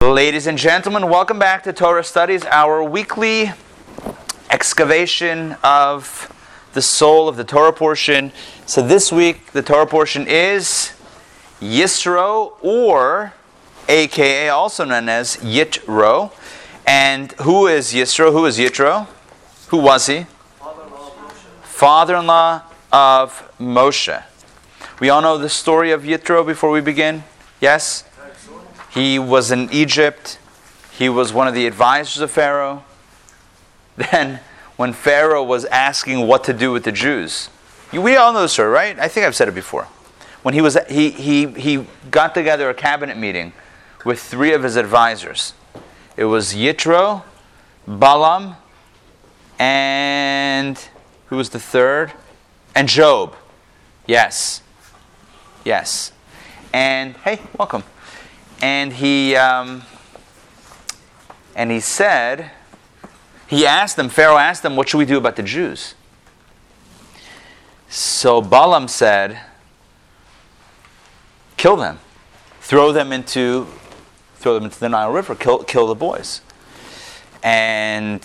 Ladies and gentlemen, welcome back to Torah Studies, our weekly excavation of the soul of the Torah portion. So this week, the Torah portion is Yisro, or aka also known as Yitro. And who is Yisro? Who is Yitro? Who was he? Father-in-law of Moshe. We all know the story of Yitro before we begin? Yes? He was in Egypt. He was one of the advisors of Pharaoh. Then, when Pharaoh was asking what to do with the Jews, we all know the story, right? I think I've said it before. When he got together a cabinet meeting with three of his advisors. It was Yitro, Balaam, and who was the third? And Job. Yes. And hey, welcome. And he said, Pharaoh asked them, what should we do about the Jews? So Balaam said, kill them. Throw them into the Nile River, kill the boys. And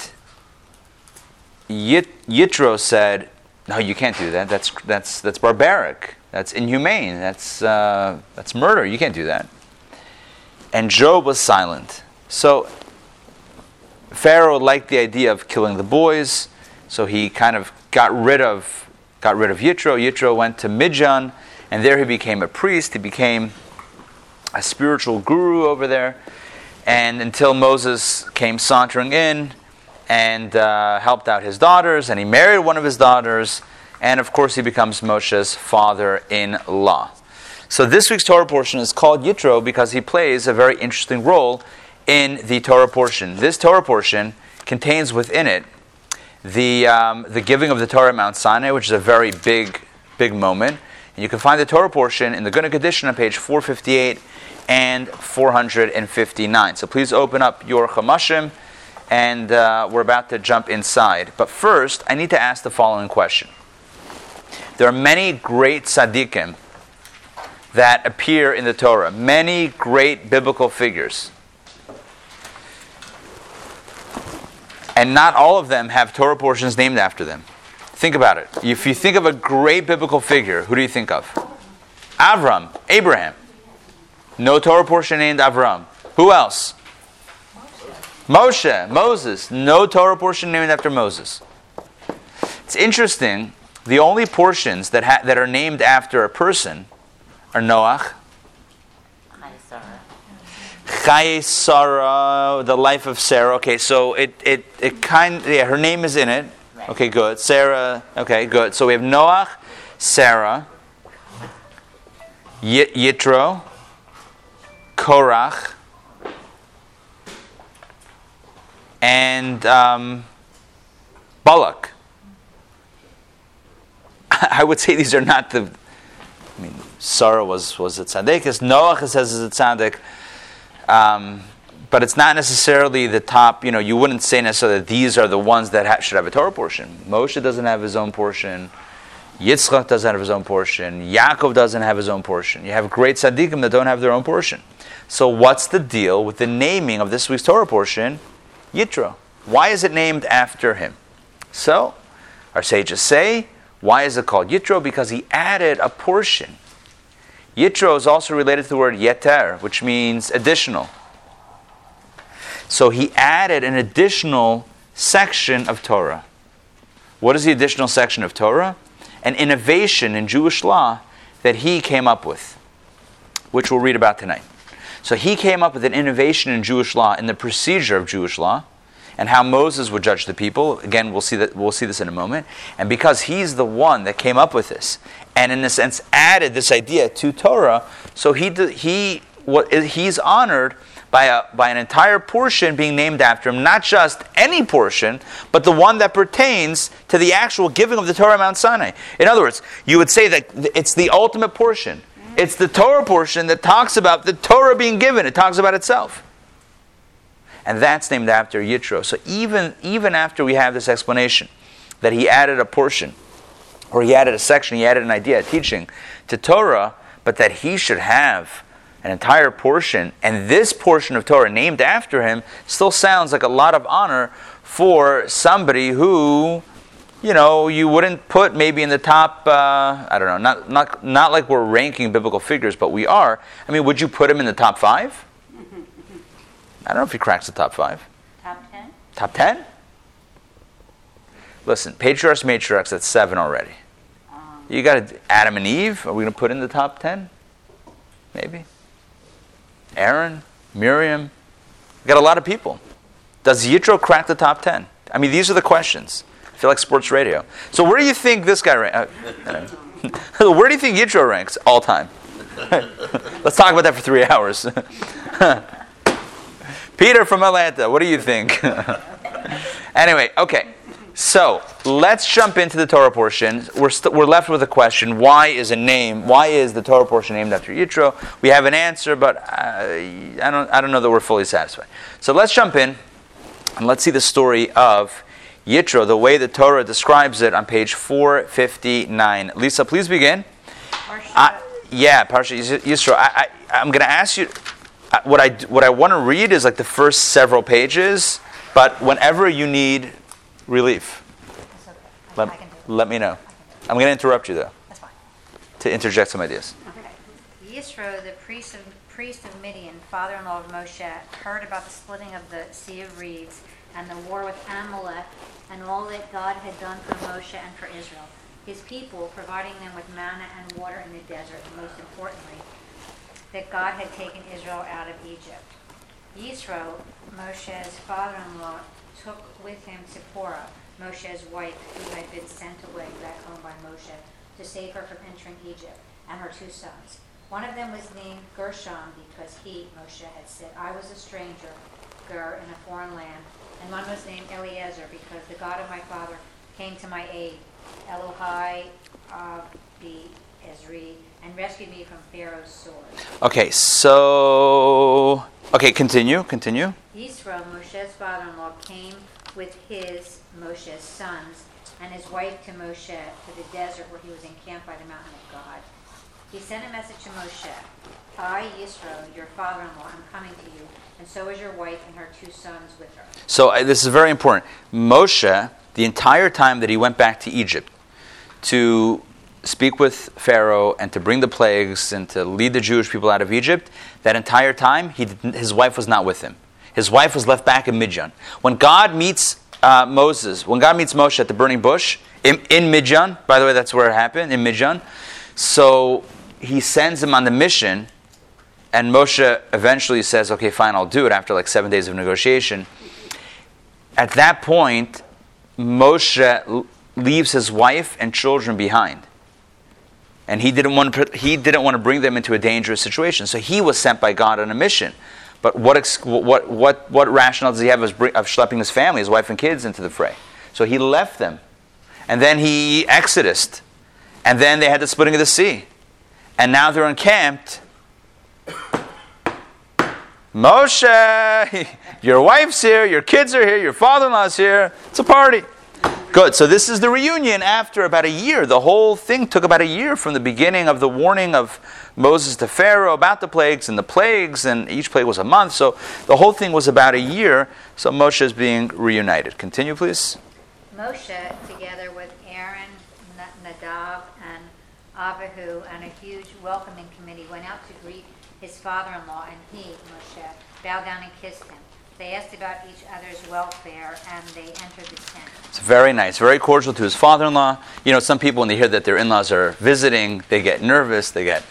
Yitro said, no, you can't do that. That's barbaric. That's inhumane. That's murder. You can't do that. And Job was silent. So Pharaoh liked the idea of killing the boys, so he kind of got rid of Yitro. Yitro went to Midian, and there he became a priest. He became a spiritual guru over there, and until Moses came sauntering in and helped out his daughters, and he married one of his daughters, and of course he becomes Moshe's father-in-law. So this week's Torah portion is called Yitro because he plays a very interesting role in the Torah portion. This Torah portion contains within it the giving of the Torah at Mount Sinai, which is a very big moment. And you can find the Torah portion in the Gunnic edition on page 458 and 459. So please open up your Chamashim, and we're about to jump inside. But first, I need to ask the following question. There are many great tzaddikim that appear in the Torah, many great biblical figures. And not all of them have Torah portions named after them. Think about it. If you think of a great biblical figure, who do you think of? Avram, Abraham. No Torah portion named Avram. Who else? Moshe, Moses. No Torah portion named after Moses. It's interesting. The only portions that are named after a person are Noach, Chaye Sarah, the life of Sarah. Okay, so her name is in it. Okay, good. Sarah. Okay, good. So we have Noach, Sarah, Yitro, Korach, and Balak. I would say these are not the. I mean, Sarah was a tzaddik. Noach, it says, is a tzaddik. But it's not necessarily the top. You wouldn't say necessarily that these are the ones that should have a Torah portion. Moshe doesn't have his own portion. Yitzchak doesn't have his own portion. Yaakov doesn't have his own portion. You have great tzaddikim that don't have their own portion. So what's the deal with the naming of this week's Torah portion, Yitro? Why is it named after him? So, our sages say, why is it called Yitro? Because he added a portion. Yitro is also related to the word yeter, which means additional. So he added an additional section of Torah. What is the additional section of Torah? An innovation in Jewish law that he came up with, which we'll read about tonight. So he came up with an innovation in Jewish law, in the procedure of Jewish law, and how Moses would judge the people. Again, we'll see this in a moment. And because he's the one that came up with this, and in a sense added this idea to Torah, so he's honored by an entire portion being named after him, not just any portion, but the one that pertains to the actual giving of the Torah at Mount Sinai. In other words, you would say that it's the ultimate portion. It's the Torah portion that talks about the Torah being given. It talks about itself. And that's named after Yitro. So even after we have this explanation that he added a portion, or he added a section, he added an idea, a teaching to Torah, but that he should have an entire portion, and this portion of Torah named after him still sounds like a lot of honor for somebody who, you wouldn't put maybe in the top, I don't know, not like we're ranking biblical figures, but we are. I mean, would you put him in the top 5? I don't know if he cracks the top 5. Top 10? Top 10? Listen, patriarchs, matriarchs, that's 7 already. You got Adam and Eve. Are we going to put in the top 10? Maybe. Aaron, Miriam. We got a lot of people. Does Yitro crack the top 10? I mean, these are the questions. I feel like sports radio. So where do you think this guy ranks? Where do you think Yitro ranks all time? Let's talk about that for 3 hours. Peter from Atlanta, what do you think? Anyway, okay. So let's jump into the Torah portion. We're left with a question: why is the Torah portion named after Yitro? We have an answer, but I don't know that we're fully satisfied. So let's jump in and let's see the story of Yitro, the way the Torah describes it on page 459. Lisa, please begin. Parsha Yitro. I'm going to ask you. What I want to read is like the first several pages, but whenever you need relief, That's okay. let me know. I'm going to interrupt you though. That's fine. To interject some ideas. Okay. Yisro, the priest of Midian, father-in-law of Moshe, heard about the splitting of the Sea of Reeds and the war with Amalek and all that God had done for Moshe and for Israel, his people, providing them with manna and water in the desert, and most importantly, that God had taken Israel out of Egypt. Yisro, Moshe's father-in-law, took with him Zipporah, Moshe's wife, who had been sent away back home by Moshe to save her from entering Egypt, and her 2 sons. One of them was named Gershom because he, Moshe, had said, I was a stranger, Ger, in a foreign land. And one was named Eliezer because the God of my father came to my aid, Elohai the Ezri, and rescued me from Pharaoh's sword. Okay, continue. Yisro, Moshe's father-in-law, came with Moshe's sons, and his wife to Moshe to the desert where he was encamped by the mountain of God. He sent a message to Moshe, I, Yisro, your father-in-law, am coming to you, and so is your wife and her 2 sons with her. So this is very important. Moshe, the entire time that he went back to Egypt to speak with Pharaoh and to bring the plagues and to lead the Jewish people out of Egypt, that entire time his wife was not with him. His wife was left back in Midian. When God meets Moshe at the burning bush in Midian, by the way, that's where it happened, in Midian. So he sends him on the mission, and Moshe eventually says, okay, fine, I'll do it, after like 7 days of negotiation. At that point, Moshe leaves his wife and children behind. And he didn't want to bring them into a dangerous situation. So he was sent by God on a mission. But what rationale does he have of schlepping his family, his wife and kids, into the fray? So he left them. And then he exodused. And then they had the splitting of the sea. And now they're encamped. Moshe, your wife's here, your kids are here, your father-in-law's here. It's a party. Good. So this is the reunion after about a year. The whole thing took about a year from the beginning of the warning of Moses to Pharaoh about the plagues, and each plague was a month. So the whole thing was about a year. So Moshe is being reunited. Continue, please. Moshe, together with Aaron, Nadab, and Abihu, and a huge welcoming committee, went out to greet his father-in-law, and he, Moshe, bowed down and kissed him. They asked about each other's welfare, and they entered the tent. It's very nice, very cordial to his father-in-law. Some people, when they hear that their in-laws are visiting, they get nervous.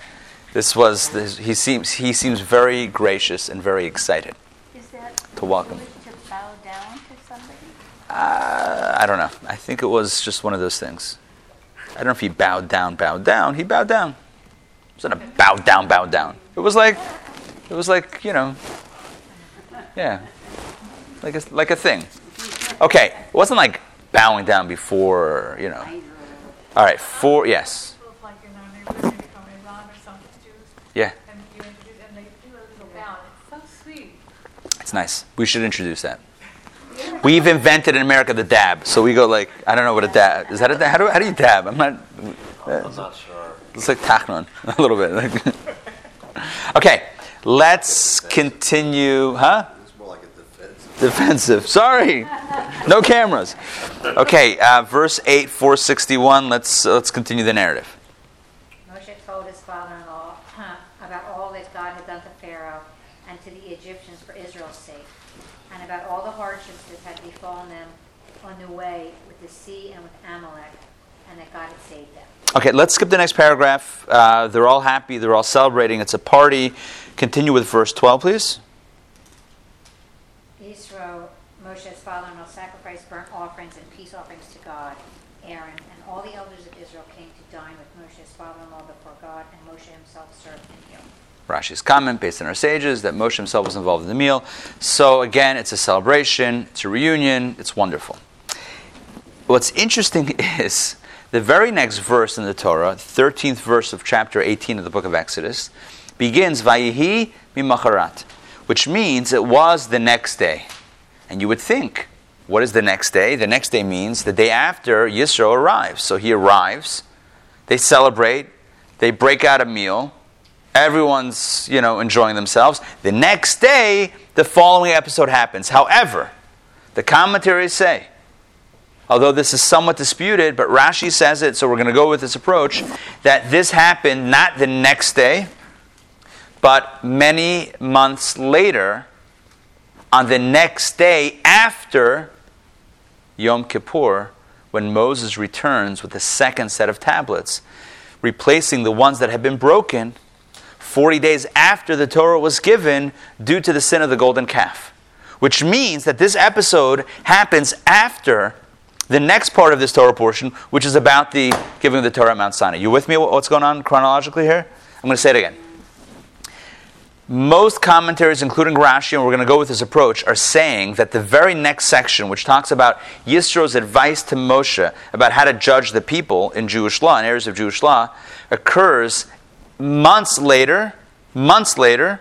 He seems very gracious and very excited to welcome. To bow down to somebody? I don't know. I think it was just one of those things. I don't know if he bowed down. He bowed down. It wasn't a bow down. It was like, yeah, like a thing. Okay, it wasn't like bowing down before, All right, yes. Like your neighbors from Iran or some Jews. Yeah. And you introduce, and they do a little bow. It's so sweet. It's nice. We should introduce that. We've invented in America the dab, so we go like, I don't know what a dab is. That a dab? How do you dab? I'm not sure. It's like tachnon a little bit. Okay, Let's continue. Huh? It's more like a defensive. Defensive. Sorry. No cameras. Okay, verse 8, 461. Let's continue the narrative. Moshe told his father-in-law about all that God had done to Pharaoh and to the Egyptians for Israel's sake, and about all the hardships that had befallen them on the way with the sea and with Amalek, and that God had saved them. Okay, let's skip the next paragraph. They're all happy. They're all celebrating. It's a party. Continue with verse 12, please. Yisro, Moshe's father-in-law, sacrificed burnt offerings and peace offerings to God. Aaron and all the elders of Israel came to dine with Moshe's father-in-law before God, and Moshe himself served the meal. Rashi's comment, based on our sages, that Moshe himself was involved in the meal. So again, it's a celebration. It's a reunion. It's wonderful. What's interesting is the very next verse in the Torah, 13th verse of chapter 18 of the book of Exodus, begins, Vayihi mimacharat, which means it was the next day. And you would think, what is the next day? The next day means the day after Yisro arrives. So he arrives, they celebrate, they break out a meal, everyone's, enjoying themselves. The next day, the following episode happens. However, the commentaries say, although this is somewhat disputed, but Rashi says it, so we're going to go with this approach, that this happened not the next day, but many months later, on the next day after Yom Kippur, when Moses returns with the second set of tablets, replacing the ones that had been broken 40 days after the Torah was given due to the sin of the golden calf. Which means that this episode happens after the next part of this Torah portion, which is about the giving of the Torah at Mount Sinai. You with me? What's going on chronologically here? I'm going to say it again. Most commentaries, including Rashi, and we're going to go with this approach, are saying that the very next section, which talks about Yisro's advice to Moshe about how to judge the people in Jewish law, in areas of Jewish law, occurs months later, the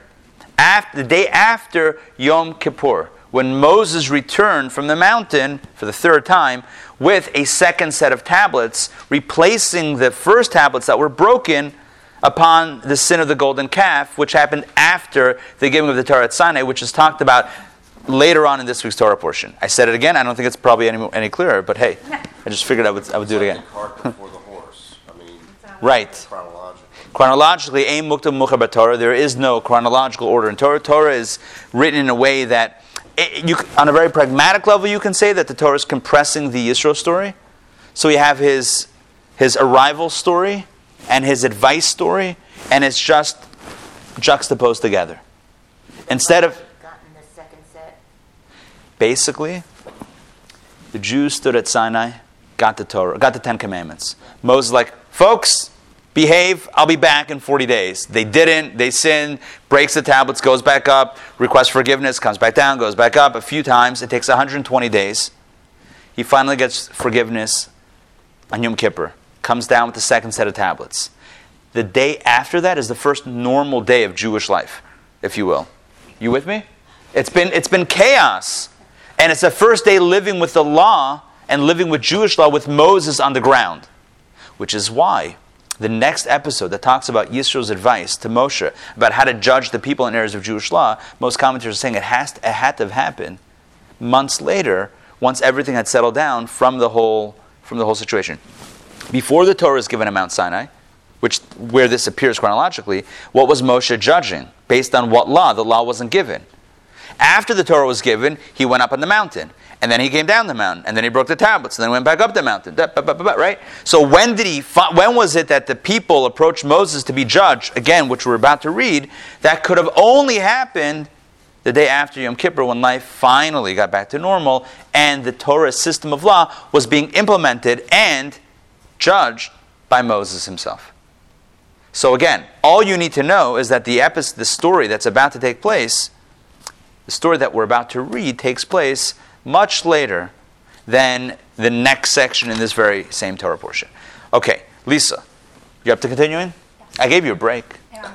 day after Yom Kippur, when Moses returned from the mountain for the third time with a second set of tablets, replacing the first tablets that were broken upon the sin of the golden calf, which happened after the giving of the Torah at Sinai, which is talked about later on in this week's Torah portion. I said it again. I don't think it's probably any clearer, but hey, I just figured I would do it again. Like the cart before the horse. I mean, Right. Chronologically, Ein Muktam Muchar B'Torah, there is no chronological order in Torah. Torah is written in a way that, on a very pragmatic level, you can say that the Torah is compressing the Yisro story. So we have his arrival story and his advice story, and it's just juxtaposed together. Instead of gotten the second set. Basically, the Jews stood at Sinai, got the Torah, got the Ten Commandments. Moses is like, folks, behave, I'll be back in 40 days. They didn't, they sinned, breaks the tablets, goes back up, requests forgiveness, comes back down, goes back up a few times. It takes 120 days. He finally gets forgiveness on Yom Kippur, comes down with the second set of tablets. The day after that is the first normal day of Jewish life, if you will. You with me? It's been chaos. And it's the first day living with the law and living with Jewish law with Moses on the ground. Which is why the next episode that talks about Yisro's advice to Moshe about how to judge the people in areas of Jewish law, most commentators are saying it had to have happened months later, once everything had settled down from the whole situation. Before the Torah is given at Mount Sinai, where this appears chronologically, what was Moshe judging? Based on what law? The law wasn't given. After the Torah was given, he went up on the mountain. And then he came down the mountain. And then he broke the tablets. And then went back up the mountain. Right? So when was it that the people approached Moses to be judged? Again, which we're about to read. That could have only happened the day after Yom Kippur, when life finally got back to normal. And the Torah system of law was being implemented and judged by Moses himself. So again, all you need to know is that the story that's about to take place, the story that we're about to read, takes place much later than the next section in this very same Torah portion. Okay, Lisa, you up to continuing? I gave you a break.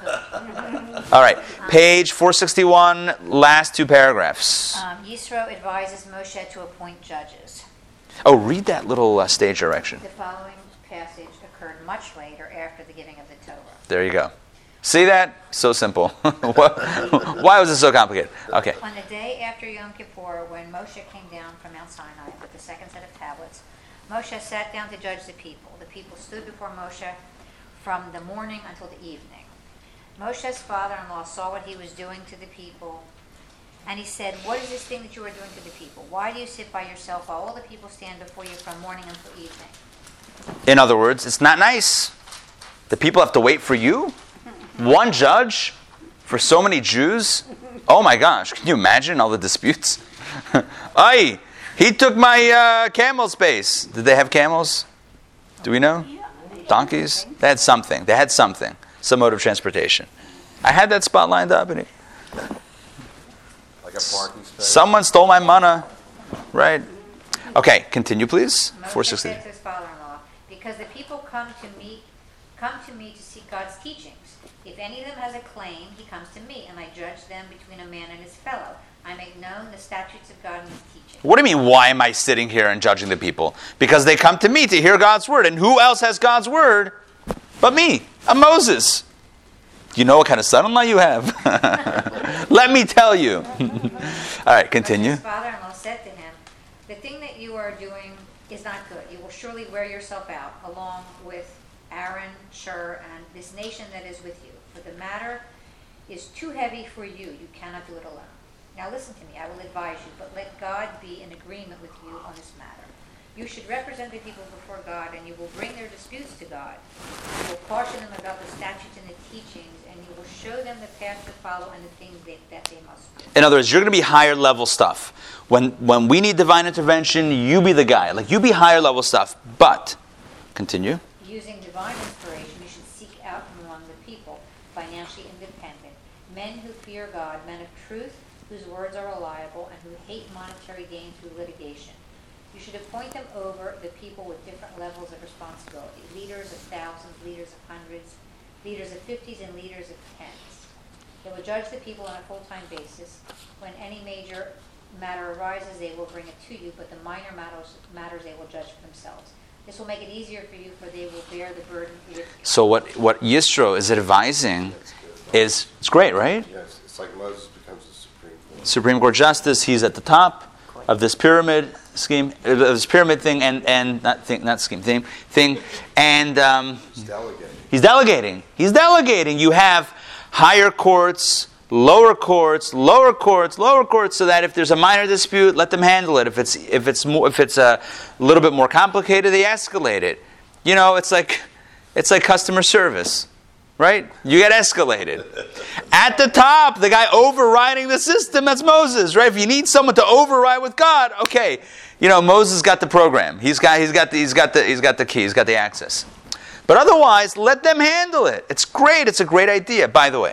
All right, page 461, last two paragraphs. Yisro advises Moshe to appoint judges. Oh, read that little stage direction. The following passage occurred much later after the giving of the Torah. There you go. See that? So simple. Why was it so complicated? Okay. On the day after Yom Kippur, when Moshe came down from Mount Sinai with the second set of tablets, Moshe sat down to judge the people. The people stood before Moshe from the morning until the evening. Moshe's father-in-law saw what he was doing to the people, and he said, "What is this thing that you are doing to the people? Why do you sit by yourself while all the people stand before you from morning until evening?" In other words, it's not nice. The people have to wait for you? One judge for so many Jews? Oh my gosh, can you imagine all the disputes? Ay, he took my camel space. Did they have camels? Do we know? Donkeys? They had something. Some mode of transportation. I had that spot lined up. And Like a parking space? someone stole my manna. Right. Okay, continue please. Moshe 460. said to his father-in-law, "Because the people come to me to seek God's teachings. If any of them has a claim, he comes to me, and I judge them between a man and his fellow. I make known the statutes of God and his teachings." What do you mean, why am I sitting here and judging the people? Because they come to me to hear God's word. And who else has God's word but me? I'm Moses. You know what kind of son-in-law you have? Let me tell you. All right, continue. His father-in-law said to him, "The thing that you are doing is not good. You will surely wear yourself out, along with Aaron, Shur, and this nation that is with you. For the matter is too heavy for you. You cannot do it alone. Now listen to me. I will advise you, but let God be in agreement with you on this matter. You should represent the people before God, and you will bring their disputes to God. You will caution them about the statutes and the teachings, and you will show them the path to follow and the things that they must do." In other words, you're going to be higher level stuff. When we need divine intervention, you be the guy. Like, you be higher level stuff. But, continue. Using divine inspiration, you should seek out from among the people, financially independent, men who fear God, men of truth, whose words are reliable, and who hate monetary gain through litigation. You should appoint them over the people with different levels of responsibility: leaders of thousands, leaders of hundreds, leaders of 50s, and leaders of 10s. They will judge the people on a full-time basis. When any major matter arises, they will bring it to you, but the minor matters they will judge for themselves. This will make it easier for you, for they will bear the burden with you. So what Yisro is advising is, it's great, right? Yes, it's like Moses becomes the Supreme Court. Supreme Court Justice, he's at the top of this pyramid scheme, this pyramid thing, and He's delegating. He's delegating. You have higher courts, lower courts, lower courts, lower courts, so that if there's a minor dispute, let them handle it. If it's a little bit more complicated, they escalate it. You know, it's like customer service. Right? You get escalated. At the top, the guy overriding the system, that's Moses, right? If you need someone to override with God, okay. You know, Moses got the program. He's got the key, he's got the access. But otherwise, let them handle it. It's great, it's a great idea. By the way,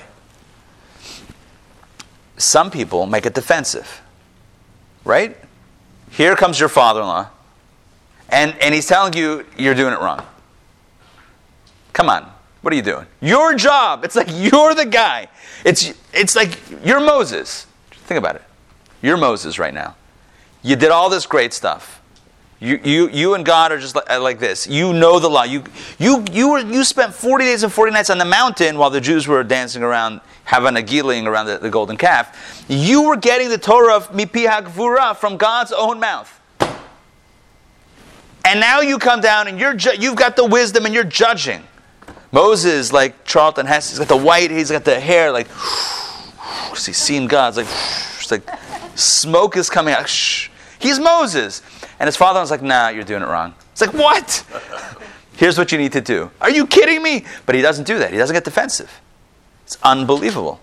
some people make it defensive. Right? Here comes your father-in-law, and he's telling you you're doing it wrong. Come on. What are you doing? Your job. It's like you're the guy. It's like you're Moses. Think about it. You're Moses right now. You did all this great stuff. You and God are just like this. You know the law. You spent 40 days and 40 nights on the mountain while the Jews were dancing around, having a giling around the golden calf. You were getting the Torah of Mipi HaGvura from God's own mouth. And now you come down and you've got the wisdom and you're judging. Moses, like Charlton Heston, he's got the white, he's got the hair, like, he's seen God. It's like smoke is coming out. He's Moses. And his father was like, nah, you're doing it wrong. It's like, what? Here's what you need to do. Are you kidding me? But he doesn't do that. He doesn't get defensive. It's unbelievable.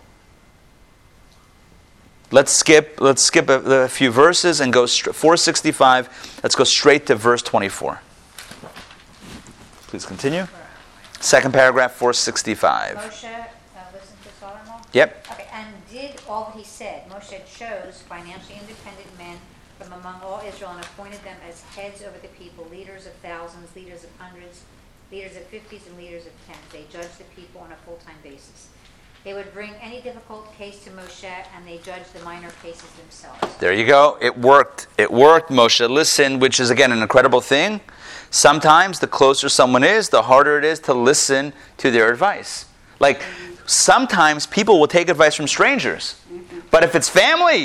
Let's skip a few verses and go 465. Let's go straight to verse 24. Please continue. Second paragraph, 465. Moshe listened to his father-in-law? Yep. Okay, and did all that he said. Moshe chose financially independent men from among all Israel and appointed them as heads over the people, leaders of thousands, leaders of hundreds, leaders of 50s, and leaders of 10s. They judged the people on a full-time basis. They would bring any difficult case to Moshe, and they judged the minor cases themselves. There you go. It worked. Moshe listened, which is, again, an incredible thing. Sometimes the closer someone is, the harder it is to listen to their advice. Like, sometimes people will take advice from strangers. But if it's family,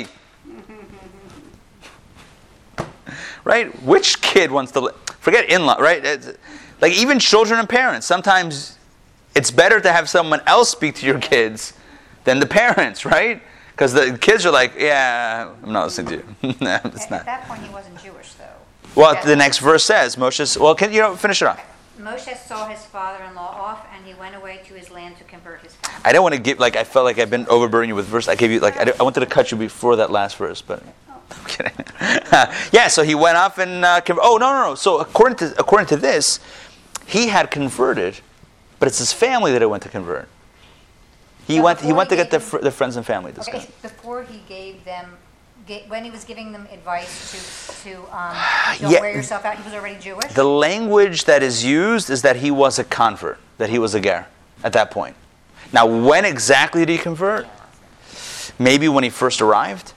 right? Which kid wants to... Forget in-law, right? Like even children and parents. Sometimes it's better to have someone else speak to your kids than the parents, right? Because the kids are like, yeah, I'm not listening to you. No, it's not. At that point, he wasn't Jewish, though. Well, Yeah. the next verse says, Moshe... Well, finish it off. Moshe saw his father-in-law off, and he went away to his land to convert his family. I don't want to give, I felt like I've been overburdening you with verse. I gave you, I wanted to cut you before that last verse, but I'm kidding. Yeah, so he went off and, no. So according to this, he had converted, but it's his family that he went to convert. He went to get the friends and family. This Okay, guy. before he gave them, when he was giving them advice to don't Yeah. wear yourself out, he was already Jewish? The language that is used is that he was a convert, that he was a ger at that point. Now, when exactly did he convert? Maybe when he first arrived?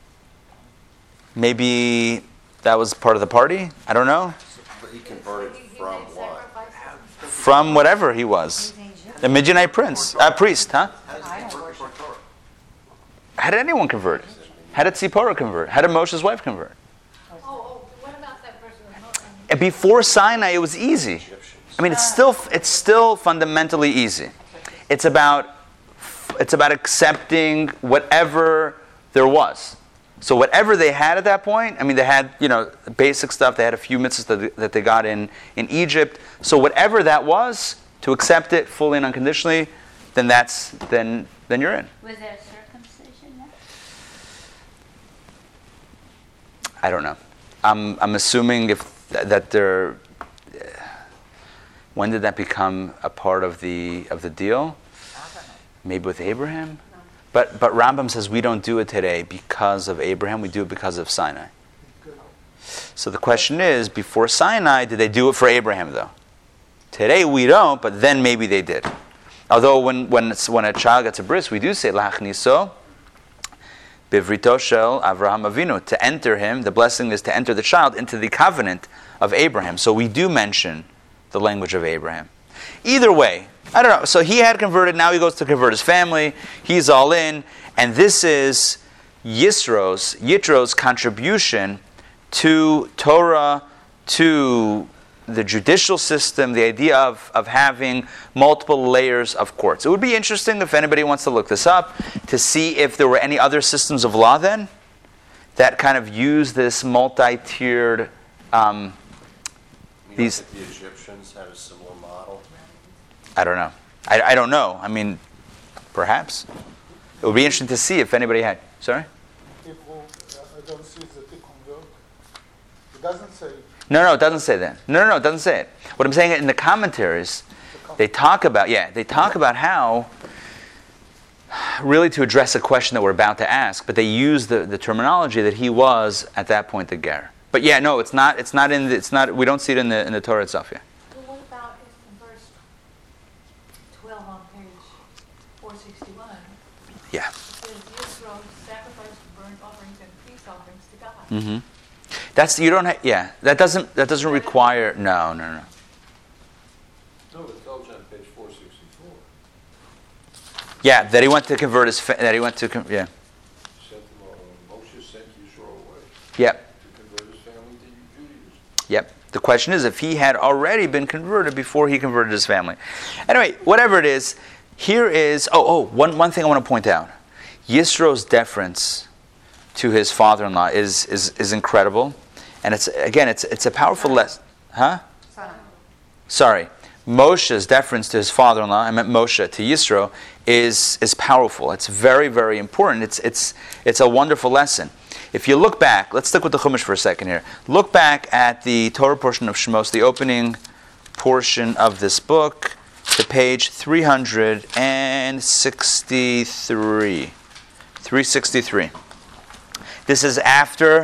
Maybe that was part of the party? I don't know. But he converted from what? From whatever he was. The Midianite priest, huh? How did anyone convert? How did Tzipporah convert? How did Moshe's wife convert? Oh, what about that person? And before Sinai, it was easy. I mean, it's still fundamentally easy. It's about accepting whatever there was. So whatever they had at that point, I mean, they had basic stuff. They had a few mitzvahs that they got in Egypt. So whatever that was, to accept it fully and unconditionally, then you're in. Was there circumcision then? I don't know. I'm assuming that there. When did that become a part of the deal? Maybe with Abraham. But Rambam says we don't do it today because of Abraham. We do it because of Sinai. So the question is, before Sinai, did they do it for Abraham though? Today we don't, but then maybe they did. Although when a child gets a bris, we do say lachniso bivrito shel Avraham Avinu, to enter him. The blessing is to enter the child into the covenant of Abraham. So we do mention the language of Abraham. Either way, I don't know. So he had converted. Now he goes to convert his family. He's all in, and this is Yitro's contribution to Torah, to the judicial system, the idea of having multiple layers of courts. It would be interesting if anybody wants to look this up to see if there were any other systems of law then that kind of use this multi-tiered. The Egyptians had a similar model. I don't know. I don't know. I mean, perhaps. It would be interesting to see if anybody had. Sorry? I don't see the tikkun work. It doesn't say. No, it doesn't say that. No, it doesn't say it. What I'm saying in the commentaries, they talk about how, really to address a question that we're about to ask, but they use the terminology that he was at that point the ger. But yeah, no, it's not. We don't see it in the Torah itself. Yeah. Well, what about in verse 12 on page 461? Yeah. It says Yisro sacrificed burnt offerings and peace offerings to God. Mm-hmm. That doesn't require. No. No, it tells you on page 464. Yeah, that he went to convert his. Yeah. Moshe sent Yisro away Yep. to convert his family to Judaism. Yep. The question is if he had already been converted before he converted his family. Anyway, whatever it is, here is one thing I want to point out. Yisro's deference to his father-in-law is incredible, and it's a powerful lesson. Huh? Sorry. Moshe's deference to his father-in-law, I meant Moshe, to Yisro, is powerful. It's very, very important. It's a wonderful lesson. If you look back, let's stick with the Chumash for a second here. Look back at the Torah portion of Shemos, the opening portion of this book, to page 363. 363. This is after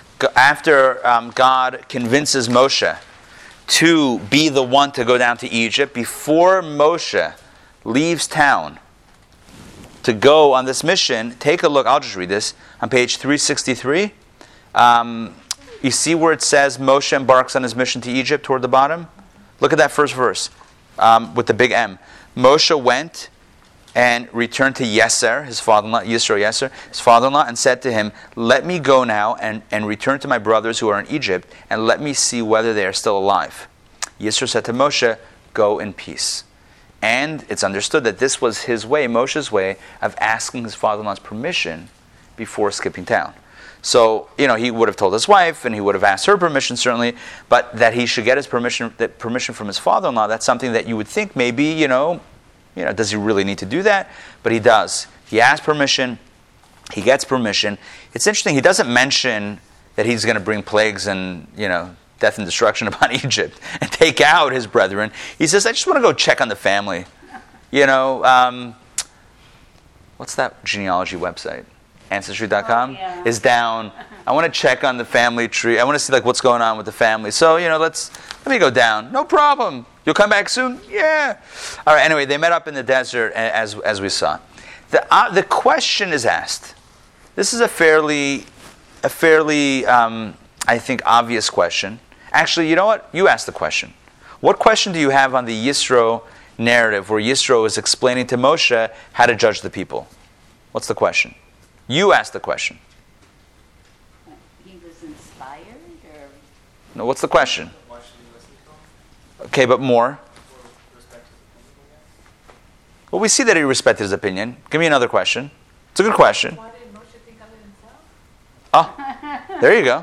God convinces Moshe to be the one to go down to Egypt. Before Moshe leaves town to go on this mission, take a look. I'll just read this on page 363. You see where it says Moshe embarks on his mission to Egypt toward the bottom? Look at that first verse with the big M. Moshe went and returned to Yeser, his father-in-law, Yisro Yeser, his father-in-law, and said to him, "Let me go now and return to my brothers who are in Egypt, and let me see whether they are still alive." Yisro said to Moshe, "Go in peace." And it's understood that this was his way, Moshe's way, of asking his father-in-law's permission before skipping town. So, he would have told his wife, and he would have asked her permission, certainly, but that he should get his permission from his father-in-law, that's something that you would think maybe, does he really need to do that? But he does. He asks permission. He gets permission. It's interesting, he doesn't mention that he's going to bring plagues and, death and destruction upon Egypt and take out his brethren. He says, I just want to go check on the family. What's that genealogy website? Ancestry.com is down. I want to check on the family tree. I want to see what's going on with the family. So, let me go down. No problem. You'll come back soon? Yeah. All right, anyway, they met up in the desert as we saw. The question is asked. This is a fairly, I think, obvious question. Actually, you know what? You ask the question. What question do you have on the Yisro narrative where Yisro is explaining to Moshe how to judge the people? What's the question? You ask the question. He was inspired, or? No, what's the question? Okay, but more. Well, we see that he respected his opinion. Give me another question. It's a good question. Why didn't Moshe think of it himself? Oh, there you go.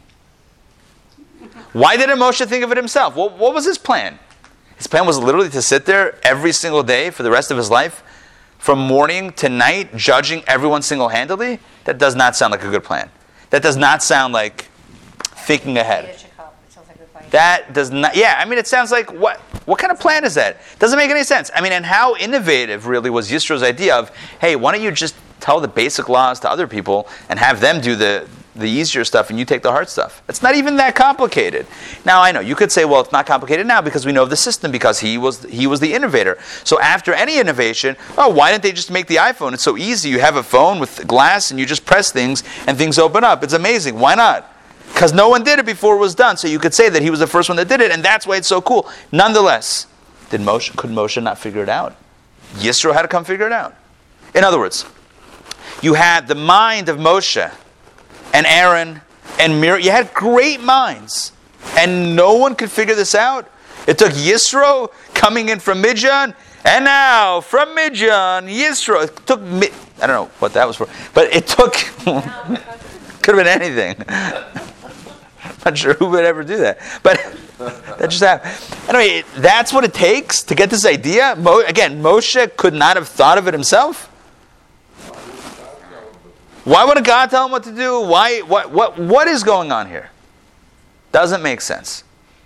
Why didn't Moshe think of it himself? What was his plan? His plan was literally to sit there every single day for the rest of his life, from morning to night, judging everyone single-handedly? That does not sound like a good plan. That does not sound like thinking ahead. That does not, it sounds like, what kind of plan is that? Doesn't make any sense. And how innovative really was Yisro's idea of, hey, why don't you just tell the basic laws to other people and have them do the easier stuff and you take the hard stuff? It's not even that complicated. Now, I know, you could say, well, it's not complicated now because we know the system, because he was the innovator. So after any innovation, why didn't they just make the iPhone? It's so easy. You have a phone with glass and you just press things and things open up. It's amazing. Why not? Because no one did it before it was done. So you could say that he was the first one that did it, and that's why it's so cool. Nonetheless, could Moshe not figure it out? Yisro had to come figure it out. In other words, you had the mind of Moshe and Aaron and Miriam. You had great minds, and no one could figure this out. It took Yisro coming in from Midian, and now from Midian, Yisro. It took, I don't know what that was for, but it took, could have been anything. Not sure who would ever do that, but that just happened. Anyway, that's what it takes to get this idea. Again, Moshe could not have thought of it himself. Why would God tell him what to do? Why? What is going on here? Doesn't make sense.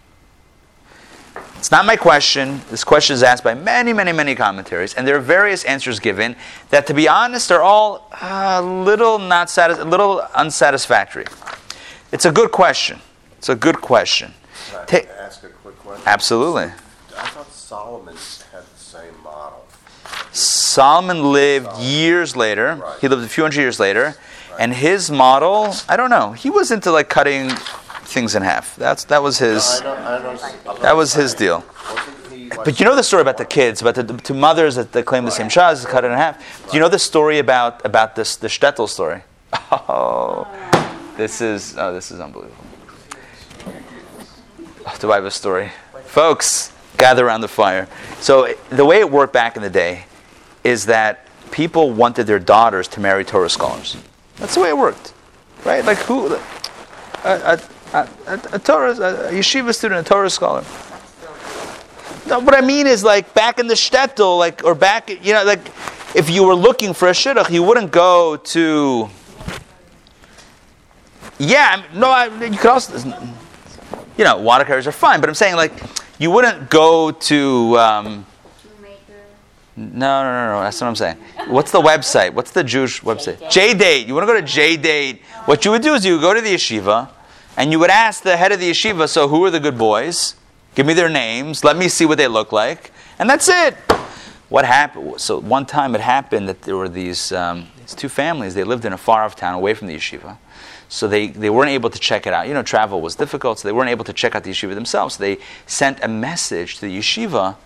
It's not my question. This question is asked by many, many, many commentaries, and there are various answers given that, to be honest, are all a little unsatisfactory. It's a good question. It's a good question. Can I ask a quick question? Absolutely. I thought Solomon had the same model. Solomon lived years later. Right. He lived a few hundred years later, and his model, I don't know. He was into cutting things in half. That was his. That was his deal. But you know the story about the kids, about the two mothers that claim the same shaz is cut it in half. Do you know the story about the shtetl story? This is unbelievable. Do I have a story? Folks, gather around the fire. So the way it worked back in the day is that people wanted their daughters to marry Torah scholars. That's the way it worked, right? Like who? A yeshiva student, a Torah scholar. No, what I mean is back in the shtetl, or back, if you were looking for a shidduch, you wouldn't go to. Yeah, you could also, water carriers are fine, but I'm saying you wouldn't go to. No, that's what I'm saying. What's the website? What's the Jewish website? JDate. You want to go to JDate? What you would do is you would go to the yeshiva, and you would ask the head of the yeshiva, so who are the good boys? Give me their names. Let me see what they look like. And that's it. What happened? So one time it happened that there were these two families. They lived in a far-off town away from the yeshiva. So they weren't able to check it out. Travel was difficult, so they weren't able to check out the yeshiva themselves. So they sent a message to the yeshiva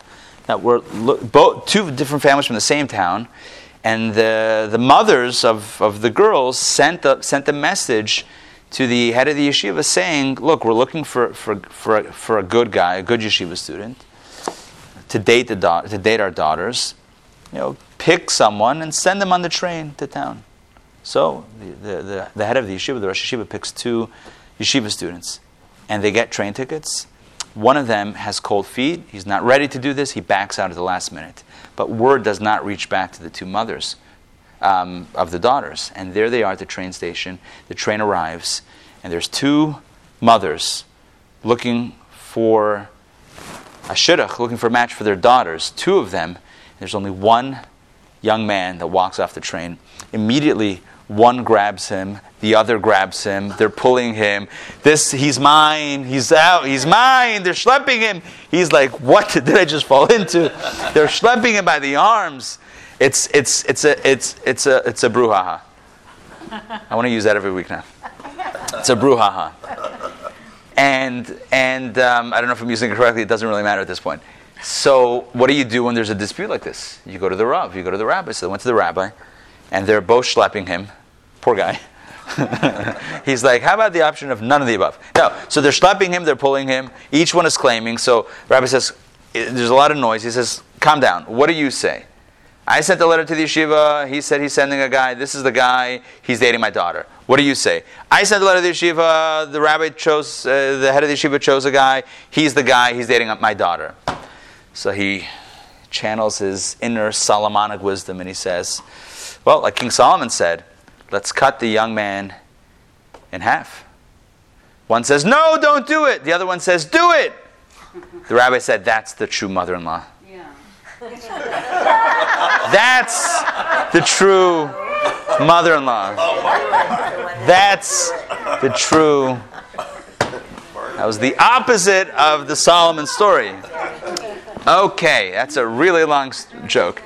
Now we're both two different families from the same town, and the mothers of the girls sent a message to the head of the yeshiva saying, "Look, we're looking for a good guy, a good yeshiva student, to date our daughters. Pick someone and send them on the train to town." So the head of the yeshiva, the Rosh Yeshiva, picks 2 yeshiva students, and they get train tickets. One of them has cold feet. He's not ready to do this. He backs out at the last minute. But word does not reach back to the 2 mothers of the daughters. And there they are at the train station. The train arrives, and there's 2 mothers looking for a shidduch, looking for a match for their daughters. 2 of them. There's only one young man that walks off the train. Immediately, one grabs him, the other grabs him, they're pulling him. He's mine, he's out, he's mine, they're schlepping him. He's like, what did I just fall into? They're schlepping him by the arms. It's a brouhaha. I want to use that every week now. It's a brouhaha. And I don't know if I'm using it correctly, it doesn't really matter at this point. So what do you do when there's a dispute like this? You go to the Rav, you go to the rabbi. So they went to the rabbi, and they're both schlepping him. Poor guy. He's like, how about the option of none of the above? No. So they're schlepping him, they're pulling him. Each one is claiming. So the rabbi says, there's a lot of noise. He says, calm down. What do you say? I sent a letter to the yeshiva. He said he's sending a guy. This is the guy. He's dating my daughter. What do you say? I sent a letter to the yeshiva. The rabbi chose, the head of the yeshiva chose a guy. He's the guy. He's dating my daughter. So he channels his inner Solomonic wisdom and he says, well, like King Solomon said, let's cut the young man in half. One says, no, don't do it. The other one says, do it. The rabbi said, that's the true mother-in-law. Yeah. That's the true mother-in-law. That's the true. That was the opposite of the Solomon story. Okay, that's a really long joke.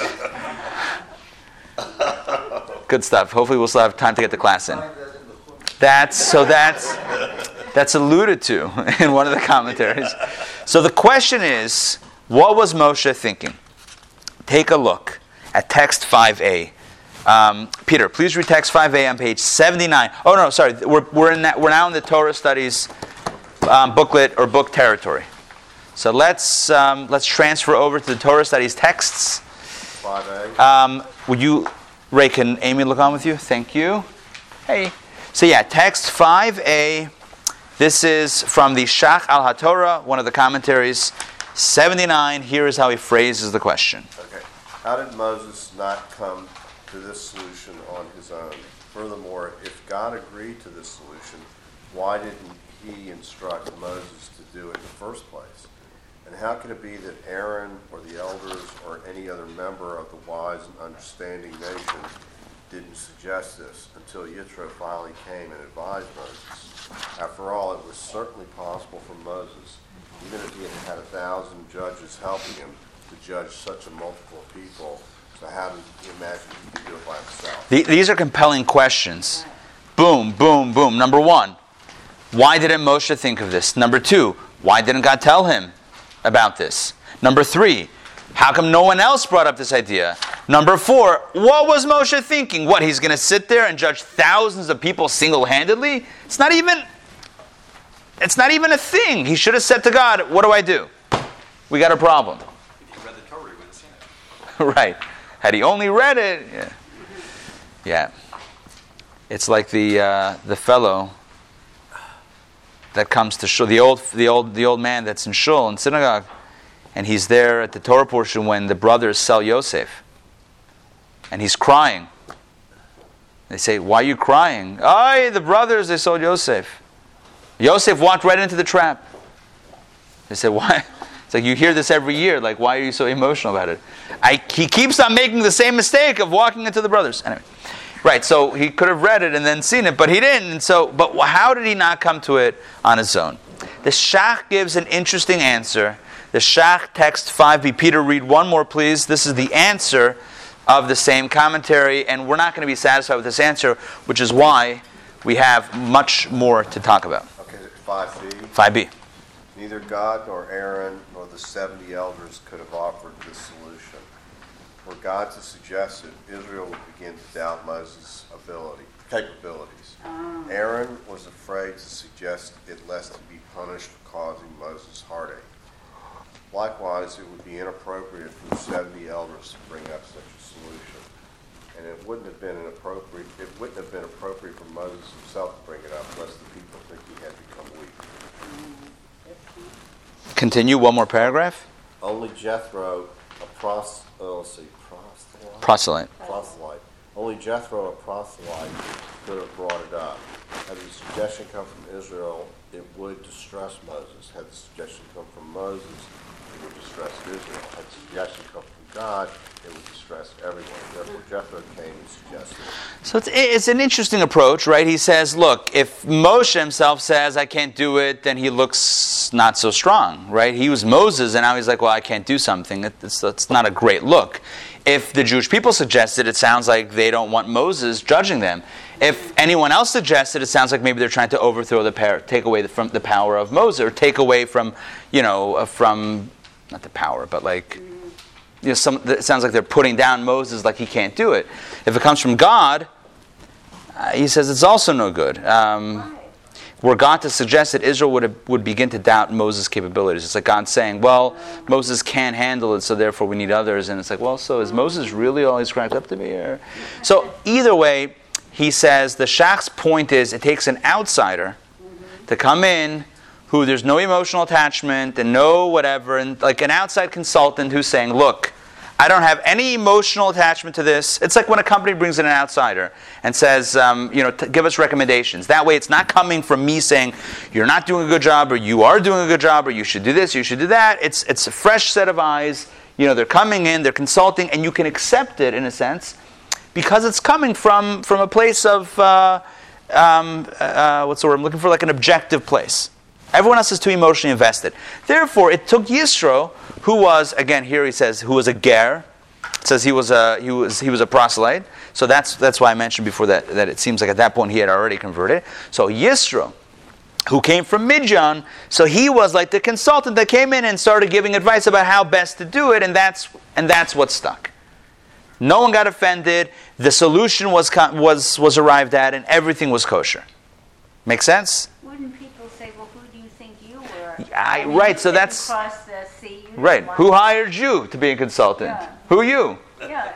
Good stuff. Hopefully we'll still have time to get the class in. That's alluded to in one of the commentaries. So the question is, what was Moshe thinking? Take a look at text 5a. Peter, please read text 5a on page 79. Oh no, sorry. We're now in the Torah Studies booklet or book territory. So let's transfer over to the Torah Studies texts. 5a. Would you, Ray, can Amy look on with you? Thank you. Hey. So yeah, text 5a. This is from the Shach al HaTorah, one of the commentaries. 79. Here is how he phrases the question. Okay. How did Moses not come to this solution on his own? Furthermore, if God agreed to this solution, why didn't he instruct Moses to do it in the first place? And how could it be that Aaron or the elders or any other member of the wise and understanding nation didn't suggest this until Yitro finally came and advised Moses? After all, it was certainly possible for Moses, even if he had 1,000 judges helping him, to judge such a multiple of people. So how did he imagine he could do it by himself? These are compelling questions. Boom, boom, boom. Number 1, why didn't Moshe think of this? Number 2, why didn't God tell him about this? Number 3, how come no one else brought up this idea? Number 4, what was Moshe thinking? What, he's going to sit there and judge thousands of people single-handedly? It's not even a thing. He should have said to God, what do I do? We got a problem. If you read the Torah, you would have seen it. Right. Had he only read it. Yeah. It's like the fellow that comes to shul, the old man that's in shul, in synagogue, and he's there at the Torah portion when the brothers sell Yosef. And he's crying. They say, why are you crying? Oh, the brothers, they sold Yosef. Yosef walked right into the trap. They said, why? It's like, you hear this every year. Like, why are you so emotional about it? He keeps on making the same mistake of walking into the brothers. Anyway. Right, so he could have read it and then seen it, but he didn't. And so, but how did he not come to it on his own? The Shach gives an interesting answer. The Shach text 5b. Peter, read one more, please. This is the answer of the same commentary, and we're not going to be satisfied with this answer, which is why we have much more to talk about. Okay, 5b. 5b. Neither God nor Aaron nor the 70 elders could have offered this solution. Were God to suggest it, Israel would begin to doubt Moses' capabilities. Aaron was afraid to suggest it lest he be punished for causing Moses heartache. Likewise, it would be inappropriate for the 70 elders to bring up such a solution. And it wouldn't have been appropriate for Moses himself to bring it up, lest the people think he had become weak. Continue, one more paragraph. Only Jethro, Proselyte. Only Jethro, a proselyte, could have brought it up. Had the suggestion come from Israel, it would distress Moses. Had the suggestion come from Moses, it would distress Israel. Had the suggestion come from God, it would distress everyone. Therefore, Jethro came and suggested it. So it's an interesting approach, right? He says, look, if Moshe himself says, I can't do it, then he looks not so strong, right? He was Moses, and now he's like, well, I can't do something. It's not a great look. If the Jewish people suggested, it sounds like they don't want Moses judging them. If anyone else suggested, it sounds like maybe they're trying to overthrow take away from the power of Moses, or take away from, from, not the power, but like, it sounds like they're putting down Moses like he can't do it. If it comes from God, he says it's also no good. Were God to suggest that Israel would begin to doubt Moses' capabilities. It's like God saying, well, Moses can't handle it, so therefore we need others. And it's like, well, so is Moses really all he's cracked up to be? So either way, he says the Shach's point is it takes an outsider to come in who there's no emotional attachment and no whatever, and like an outside consultant who's saying, look, I don't have any emotional attachment to this. It's like when a company brings in an outsider and says, give us recommendations. That way it's not coming from me saying, you're not doing a good job, or you are doing a good job, or you should do this, you should do that. It's a fresh set of eyes. They're coming in, they're consulting, and you can accept it in a sense because it's coming from a place of, what's the word I'm looking for, like an objective place. Everyone else is too emotionally invested. Therefore, it took Yisro, who was, again, here he says, who was a ger. It says he was a proselyte. So that's why I mentioned before that it seems like at that point he had already converted. So Yisro, who came from Midian, so he was like the consultant that came in and started giving advice about how best to do it, and that's what stuck. No one got offended. The solution was arrived at, and everything was kosher. Make sense? Wouldn't people say, well, who do you think you were? Right, so that's... Across the sea, right. Who hired you to be a consultant? Yeah. Who you? Yeah.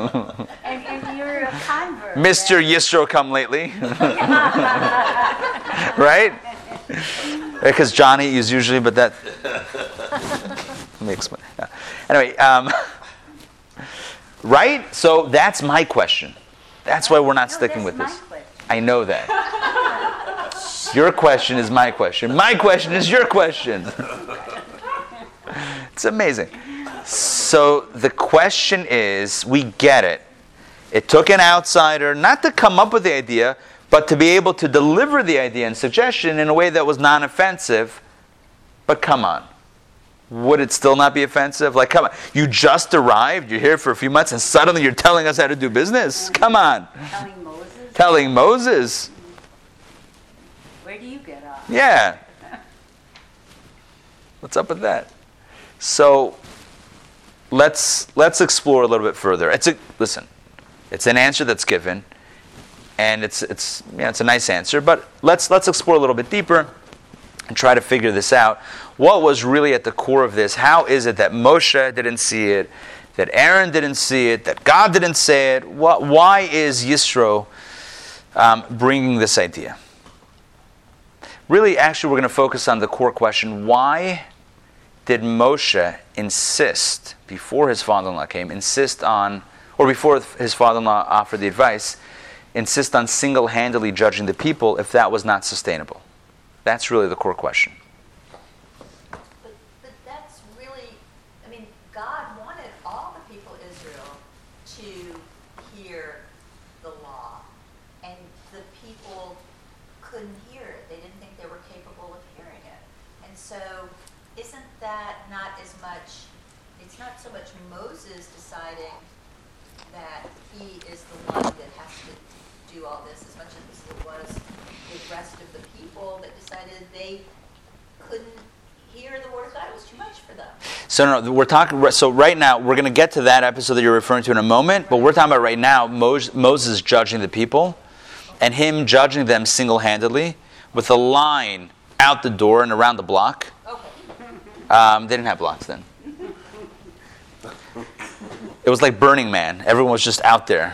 and you're a convert. Mr. Yisro come lately. Right? Because Johnny is usually, but that... Let me explain. Anyway, right? So that's my question. That's why we're not sticking with this. I know that. Your question is my question. My question is your question. It's amazing. So the question is, we get it. It took an outsider not to come up with the idea, but to be able to deliver the idea and suggestion in a way that was non-offensive. But come on. Would it still not be offensive? Like, come on. You just arrived, you're here for a few months, and suddenly you're telling us how to do business? Come on. Telling Moses? Telling Moses. Where do you get off? Yeah. What's up with that? So, let's explore a little bit further. Listen, it's an answer that's given, and it's a nice answer, but let's explore a little bit deeper and try to figure this out. What was really at the core of this? How is it that Moshe didn't see it, that Aaron didn't see it, that God didn't say it? Why is Yisro bringing this idea? Really, actually, we're going to focus on the core question. Why did Moshe insist, before his father-in-law came, before his father-in-law offered the advice, insist on single-handedly judging the people if that was not sustainable? That's really the core question. But that's really, God wanted all the people of Israel to hear the law, and the people couldn't hear it. They didn't think they were capable of hearing it. And so isn't that not as much, it's not so much Moses deciding that he is the one that has to do all this as much as it was the rest of the people that decided they couldn't hear the word of God. It was too much for them. So no, we're talking. So right now, we're going to get to that episode that you're referring to in a moment. But we're talking about right now Moses judging the people, and him judging them single-handedly with a line out the door and around the block. Okay. They didn't have blocks then. It was like Burning Man. Everyone was just out there.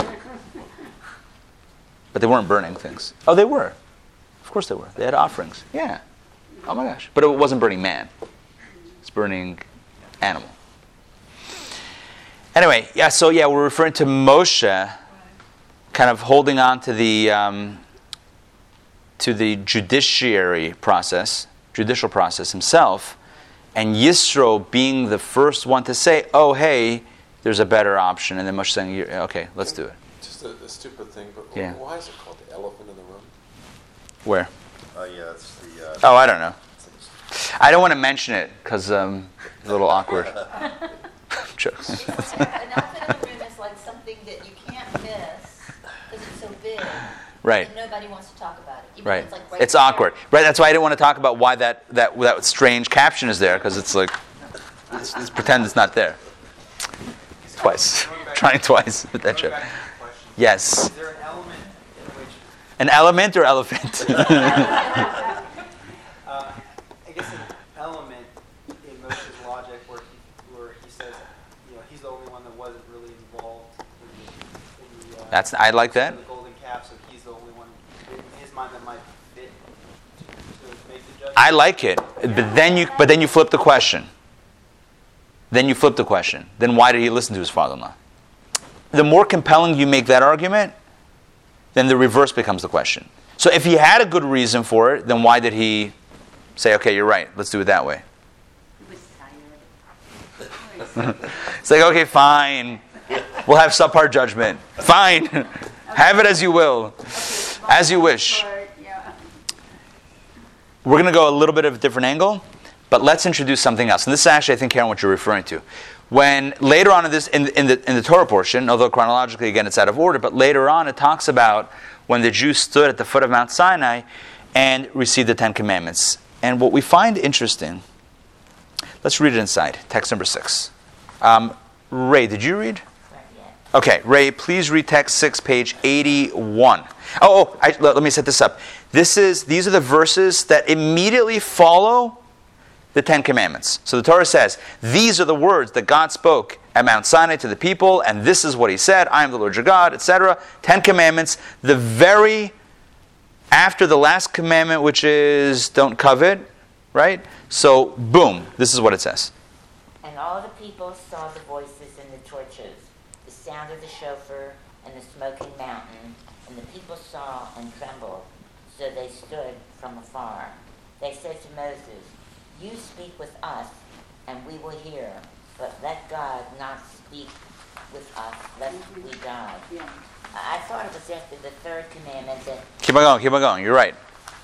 But they weren't burning things. Oh, they were. Of course they were. They had offerings. Yeah. Oh my gosh. But it wasn't Burning Man. It's burning animal. Anyway, we're referring to Moshe kind of holding on to the judicial process himself, and Yisro being the first one to say, oh, hey, there's a better option, and then Moshe saying, okay, let's do it. Just a stupid thing, but Yeah. why is it called the elephant in the room? Where? Yeah, it's the. Oh, I don't know. I don't want to mention it because it's a little awkward. Jokes. An elephant in the room is like something that you can't miss because it's so big. Right. And nobody wants to talk about it. Even Right. though It's, like It's there. awkward. Right. That's why I didn't want to talk about why that strange caption is there, because it's like, let's pretend it's not there. Twice. Trying twice with that Going joke. back to the question, Yes. is there an element in which, An element or elephant? I guess an element in Moshe's logic where he says, he's the only one that wasn't really involved in the I like that. in the golden calf, so he's the only one in his mind that might fit to make the judgment. I like it, but then you flip the question. Then why did he listen to his father-in-law? The more compelling you make that argument, then the reverse becomes the question. So if he had a good reason for it, then why did he say, okay, you're right, let's do it that way? He was tired. It's like, okay, fine. We'll have subpar judgment. Fine. Have it as you will. As you wish. Yeah. We're going to go a little bit of a different angle, but let's introduce something else. And this is actually, I think, Karen, what you're referring to. When later on in the Torah portion, although chronologically, again, it's out of order, but later on it talks about when the Jews stood at the foot of Mount Sinai and received the Ten Commandments. And what we find interesting, let's read it inside, text number 6. Ray, did you read? Okay, Ray, please read text 6, page 81. Let me set this up. These are the verses that immediately follow the Ten Commandments. So the Torah says, these are the words that God spoke at Mount Sinai to the people, and this is what he said, I am the Lord your God, etc. 10 Commandments, the very after the last commandment, which is don't covet, right? So, boom, this is what it says. And all the people saw the voices and the torches, the sound of the shofar and the smoking mountain, and the people saw and trembled, so they stood from afar. They said to Moses, you speak with us, and we will hear, but let God not speak with us, lest we die. Yeah. I thought it was after the third commandment that... Keep on going, you're right.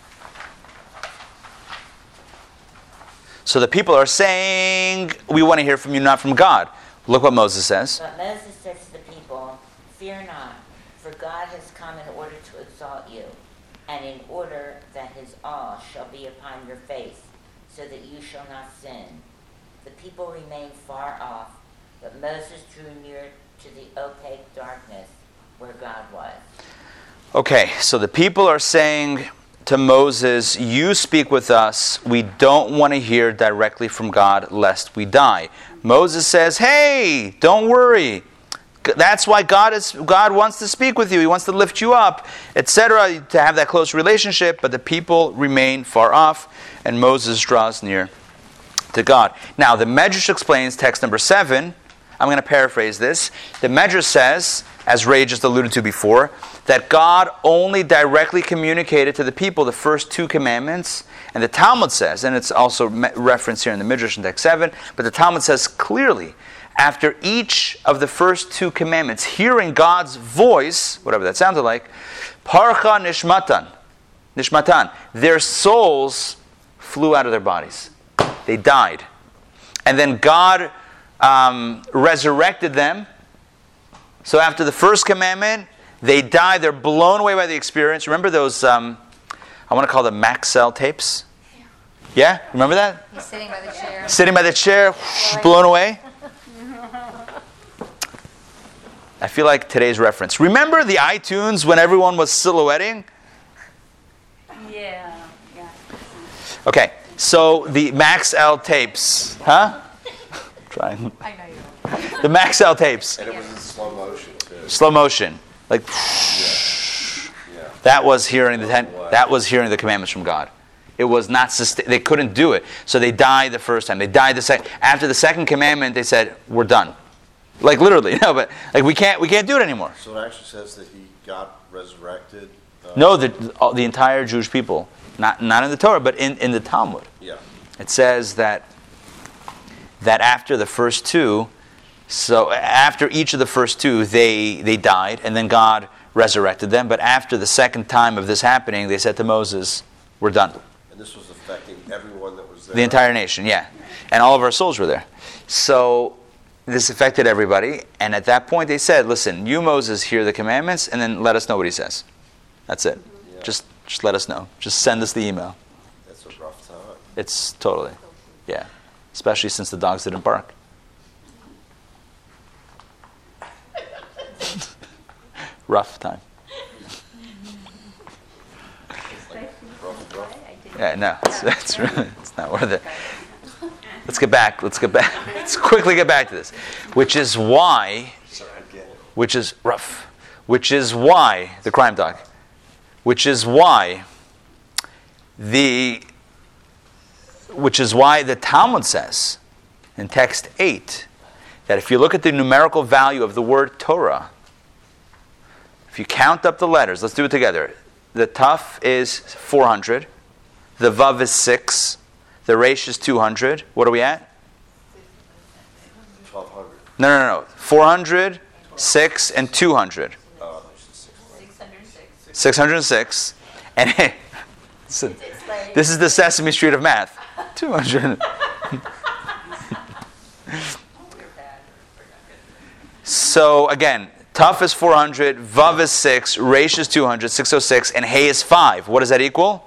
So the people are saying, we want to hear from you, not from God. Look what Moses says. But Moses said to the people, fear not, for God has come in order to exalt you, and in order that his awe shall be upon your face, so that you shall not sin. The people remained far off, but Moses drew near to the opaque darkness where God was. Okay, so the people are saying to Moses, you speak with us, we don't want to hear directly from God lest we die. Moses says, hey, don't worry. That's why God wants to speak with you. He wants to lift you up, etc., to have that close relationship, but the people remain far off, and Moses draws near to God. Now, the Medrash explains text number 7. I'm going to paraphrase this. The Medrash says, as Ray just alluded to before, that God only directly communicated to the people the first 2 commandments. And the Talmud says, and it's also referenced here in the Midrash in text 7, but the Talmud says clearly, after each of the first 2 commandments, hearing God's voice, whatever that sounded like, parcha nishmatan, their souls flew out of their bodies. They died. And then God resurrected them. So after the first commandment, they die. They're blown away by the experience. Remember those, I want to call them Maxell tapes? Yeah? Remember that? He's sitting by the chair. Sitting by the chair, blown away. I feel like today's reference. Remember the iTunes when everyone was silhouetting? Yeah. Okay, so the Max L tapes. Huh? Trying. I know you don't. The Max L tapes. And it was in slow motion too. Slow motion. Like Yeah. that was hearing the commandments from God. It was not they couldn't do it. So they died the first time. They died the second. After the second commandment, they said, "We're done." Like literally, no, but like we can't do it anymore. So it actually says that he got resurrected. No, the entire Jewish people, not in the Torah, but in the Talmud. Yeah. It says that after the first two, so after each of the first two, they died, and then God resurrected them. But after the second time of this happening, they said to Moses, "We're done." And this was affecting everyone that was there. The entire nation, yeah, and all of our souls were there. So this affected everybody, and at that point they said, "Listen, you Moses, hear the commandments, and then let us know what he says. That's it. Yeah. Just let us know. Just send us the email." That's a rough time. It's totally, yeah. Especially since the dogs didn't bark. Rough time. Yeah, no, it's not worth it. Let's get back. Let's quickly get back to this. Which is why, the crime dog. Which is why the Talmud says in text 8 that if you look at the numerical value of the word Torah, if you count up the letters, let's do it together. The Taf is 400, the Vav is 6, the Resh is 200. What are we at? 1,200. No. 400, 6, and 200. 606. And this is the Sesame Street of math. 200. So again, Taf is 400, Vav is 6, Resh is 200, 606, and Hey is 5. What does that equal?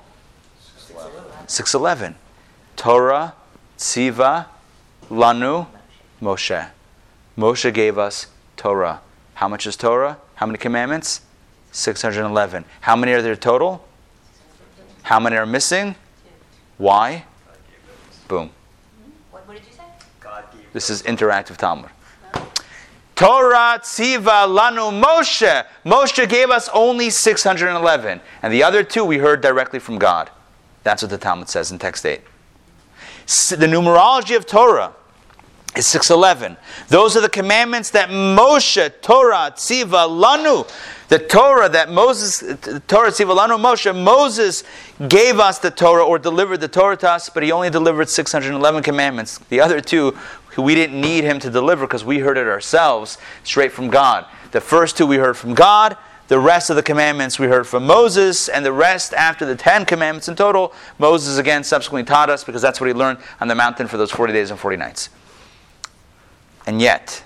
611. Torah, Tziva, Lanu, Moshe. Moshe gave us Torah. How much is Torah? How many commandments? 611. How many are there total? How many are missing? Why? Boom. What did you say? God gave This is interactive Talmud. Torah, Tziva, Lanu, Moshe. Moshe gave us only 611. And the other two we heard directly from God. That's what the Talmud says in text 8. The numerology of Torah is 611. Those are the commandments that Moshe, Torah, Tziva, Lanu, the Torah that Moses, Torah, Tziva, Lanu, Moses gave us the Torah or delivered the Torah to us, but he only delivered 611 commandments. The other two, we didn't need him to deliver because we heard it ourselves straight from God. The first two we heard from God. The rest of the commandments we heard from Moses, and the rest after the 10 commandments in total, Moses again subsequently taught us because that's what he learned on the mountain for those 40 days and 40 nights. And yet,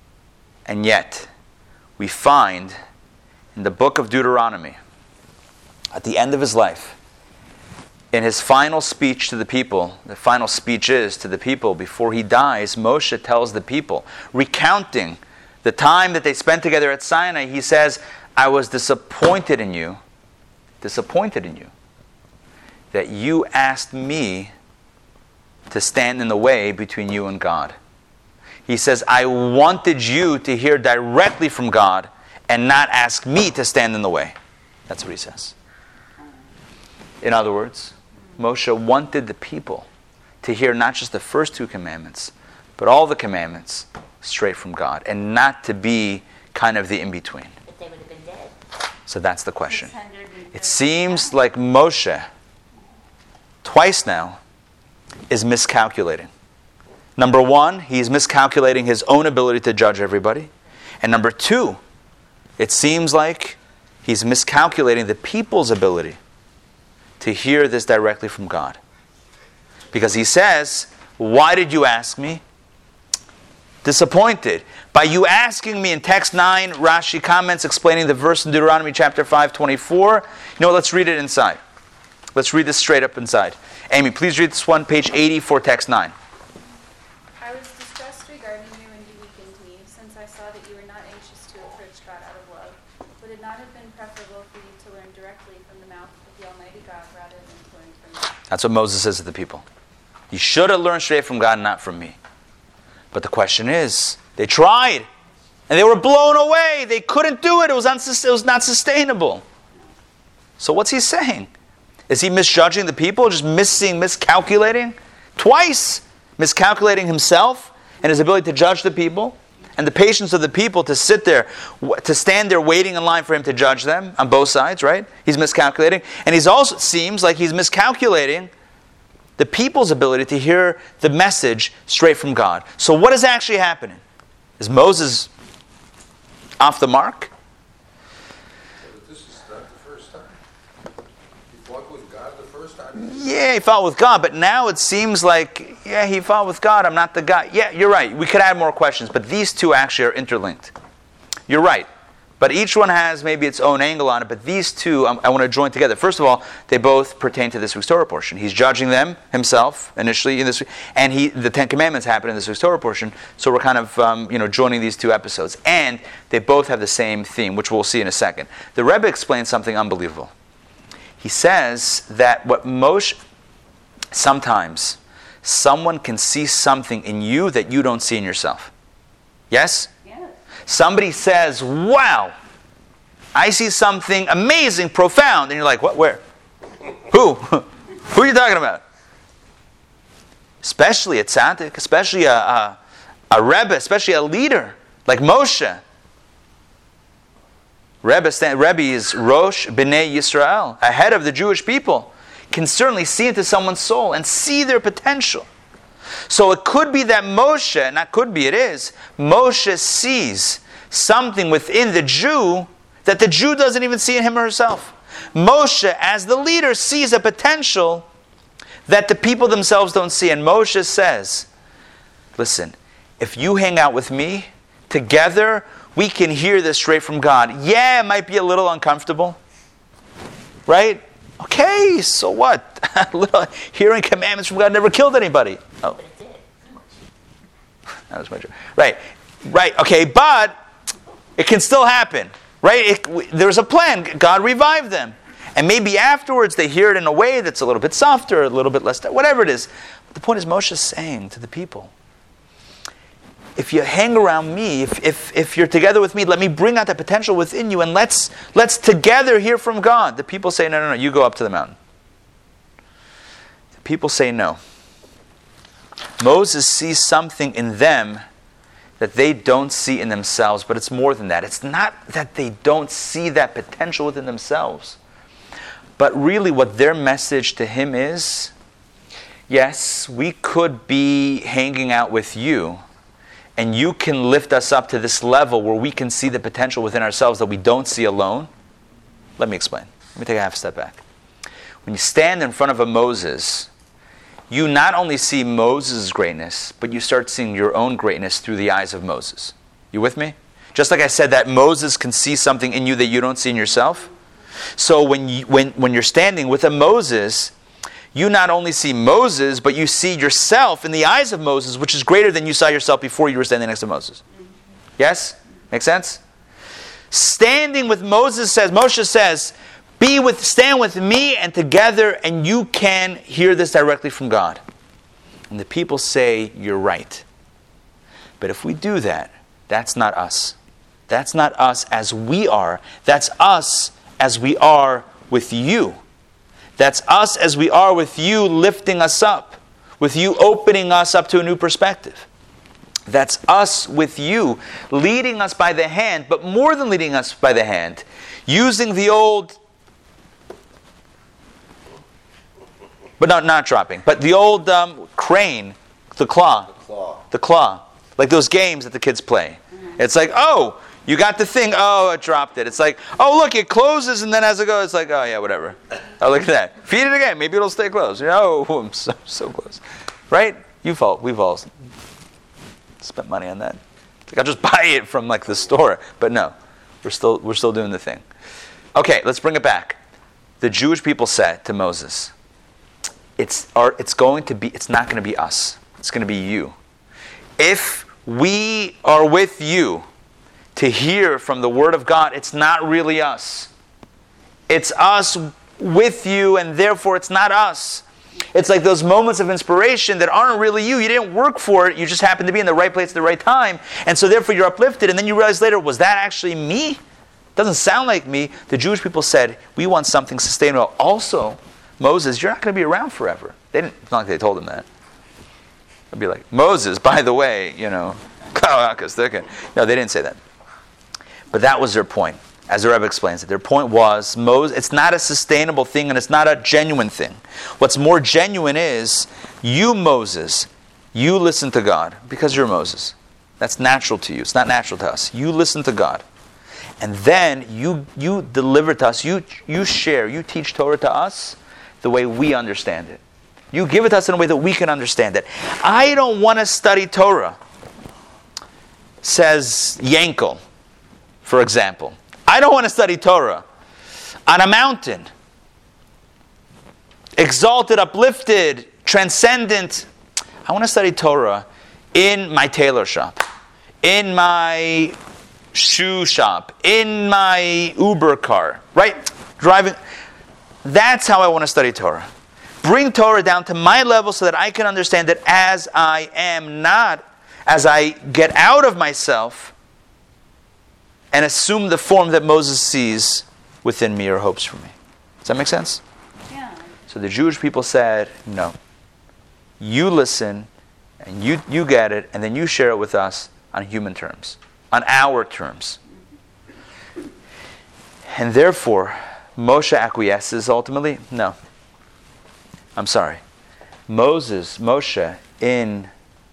we find in the book of Deuteronomy, at the end of his life, in his final speech to the people, the final speech is to the people before he dies, Moshe tells the people, recounting the time that they spent together at Sinai, he says, I was disappointed in you, that you asked me to stand in the way between you and God. He says, I wanted you to hear directly from God and not ask me to stand in the way. That's what he says. In other words, Moshe wanted the people to hear not just the first two commandments, but all the commandments straight from God, and not to be kind of the in-between. But they would have been dead. So that's the question. It seems like Moshe, twice now, is miscalculating. Number one, he's miscalculating his own ability to judge everybody. And number two, it seems like he's miscalculating the people's ability to hear this directly from God. Because he says, why did you ask me? Disappointed. By you asking me in text 9, Rashi comments explaining the verse in Deuteronomy chapter 5:24. You know what, let's read it inside. Let's read this straight up inside. Amy, please read this one, page 84, text 9. I was distressed regarding you, and you weakened me, since I saw that you were not anxious to approach God out of love. Would it not have been preferable for you to learn directly from the mouth of the Almighty God rather than to learn from me? That's what Moses says to the people. You should have learned straight from God, not from me. But the question is, they tried, and they were blown away. They couldn't do it. It was not sustainable. So what's he saying? Is he misjudging the people, just miscalculating? Twice miscalculating himself and his ability to judge the people, and the patience of the people to sit there, to stand there waiting in line for him to judge them on both sides, right? He's miscalculating. And he's also, it seems like he's miscalculating the people's ability to hear the message straight from God. So what is actually happening? Is Moses off the mark? But this is not the first time. He fought with God the first time. Yeah, he fought with God, but now it seems like, yeah, he fought with God, I'm not the guy. Yeah, you're right. We could add more questions, but these two actually are interlinked. You're right. But each one has maybe its own angle on it, but these two I want to join together. First of all, they both pertain to this week's Torah portion. He's judging them himself initially in this week, and the Ten Commandments happen in this week's Torah portion. So we're kind of joining these two episodes, and they both have the same theme, which we'll see in a second. The Rebbe explains something unbelievable. He says that sometimes someone can see something in you that you don't see in yourself. Yes? Somebody says, wow, I see something amazing, profound. And you're like, what, where? Who? Who are you talking about? Especially a tzaddik, especially a rebbe, especially a leader like Moshe. Rebbe is Rosh B'nai Yisrael, a head of the Jewish people, can certainly see into someone's soul and see their potential. So it could be that Moshe, not could be, it is, Moshe sees something within the Jew that the Jew doesn't even see in him or herself. Moshe, as the leader, sees a potential that the people themselves don't see. And Moshe says, listen, if you hang out with me, together, we can hear this straight from God. Yeah, it might be a little uncomfortable. Right? Okay, so what? Hearing commandments from God never killed anybody. Oh. But it did. That was my joke. Right, okay, but it can still happen. Right? There's a plan. God revived them. And maybe afterwards they hear it in a way that's a little bit softer, a little bit less, whatever it is. But the point is Moshe is saying to the people, if you hang around me, if you're together with me, let me bring out the potential within you, and let's together hear from God. The people say, no, you go up to the mountain. The people say no. Moses sees something in them that they don't see in themselves, but it's more than that. It's not that they don't see that potential within themselves, but really what their message to him is, yes, we could be hanging out with you, and you can lift us up to this level where we can see the potential within ourselves that we don't see alone. Let me explain. Let me take a half step back. When you stand in front of a Moses, you not only see Moses' greatness, but you start seeing your own greatness through the eyes of Moses. You with me? Just like I said that Moses can see something in you that you don't see in yourself. So when you're standing with a Moses, you not only see Moses, but you see yourself in the eyes of Moses, which is greater than you saw yourself before you were standing next to Moses. Yes? Make sense? Standing with Moshe says, stand with me and together, and you can hear this directly from God. And the people say, you're right. But if we do that, that's not us. That's not us as we are. That's us as we are with you. That's us as we are with you, lifting us up, with you opening us up to a new perspective. That's us with you, leading us by the hand, but more than leading us by the hand, using the old, but not dropping, but the old crane, the claw, like those games that the kids play. It's like, oh, you got the thing, oh, it dropped it. It's like, oh, look, it closes, and then as it goes, it's like, oh, yeah, whatever. Oh, look at that. Feed it again. Maybe it'll stay closed. Oh, I'm so close. Right? We've all spent money on that. It's like, I'll just buy it from, like, the store. But no, we're still doing the thing. Okay, let's bring it back. the Jewish people said to Moses, it's not going to be us. It's going to be you. If we are with you to hear from the Word of God, it's not really us. It's us with you, and therefore it's not us. It's like those moments of inspiration that aren't really you. You didn't work for it. You just happened to be in the right place at the right time. And so therefore you're uplifted. And then you realize later, was that actually me? Doesn't sound like me. The Jewish people said, we want something sustainable. Also, Moses, you're not going to be around forever. It's not like they told him that. They'd be like, Moses, by the way, no, they didn't say that. But that was their point. As the Rebbe explains it, their point was, it's not a sustainable thing and it's not a genuine thing. What's more genuine is, you, Moses, you listen to God because you're Moses. That's natural to you. It's not natural to us. You listen to God. And then you deliver to us, you share, you teach Torah to us the way we understand it. You give it to us in a way that we can understand it. I don't want to study Torah, says Yankel, for example. I don't want to study Torah on a mountain, exalted, uplifted, transcendent. I want to study Torah in my tailor shop, in my shoe shop, in my Uber car, right? Driving. That's how I want to study Torah. Bring Torah down to my level so that I can understand it as I am, not as I get out of myself and assume the form that Moses sees within me or hopes for me. Does that make sense? Yeah. So the Jewish people said, no. You listen, and you get it, and then you share it with us on human terms, on our terms. And therefore, Moshe acquiesces ultimately? No. I'm sorry. Moshe in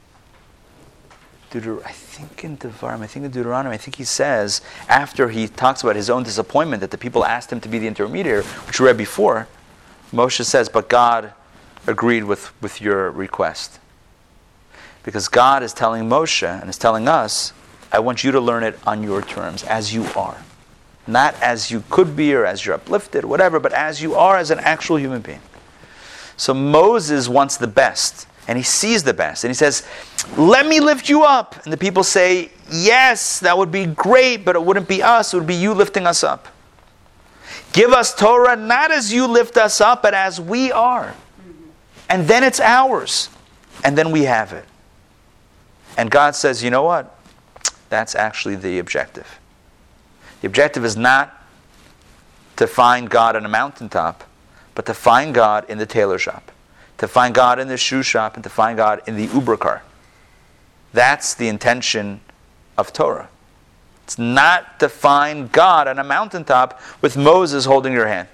Deuteronomy, I think he says, after he talks about his own disappointment that the people asked him to be the intermediary, which we read before, Moshe says, but God agreed with your request. Because God is telling Moshe and is telling us, I want you to learn it on your terms, as you are. Not as you could be or as you're uplifted, whatever, but as you are as an actual human being. So Moses wants the best. And he sees the best. And he says, let me lift you up. And the people say, yes, that would be great, but it wouldn't be us. It would be you lifting us up. Give us Torah not as you lift us up, but as we are. And then it's ours. And then we have it. And God says, you know what? That's actually the objective. The objective is not to find God on a mountaintop, but to find God in the tailor shop. To find God in the shoe shop, and to find God in the Uber car. That's the intention of Torah. It's not to find God on a mountaintop with Moses holding your hand.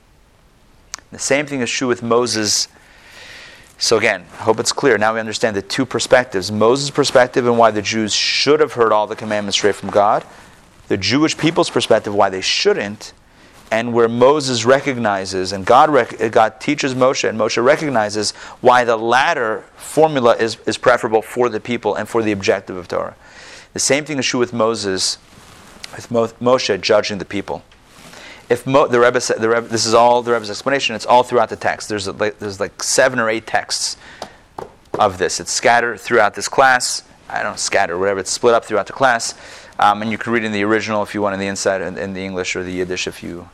The same thing is true with Moses. So again, I hope it's clear. Now we understand the two perspectives. Moses' perspective and why the Jews should have heard all the commandments straight from God. The Jewish people's perspective, why they shouldn't. And where Moses recognizes, and God teaches Moshe, and Moshe recognizes why the latter formula is preferable for the people and for the objective of Torah. The same thing is true with Moses, with Moshe judging the people. If the Rebbe, this is all the Rebbe's explanation. It's all throughout the text. There's like 7 or 8 texts of this. It's scattered throughout this class. I don't know, scattered, whatever. It's split up throughout the class, and you can read in the original if you want, in the inside, in the English or the Yiddish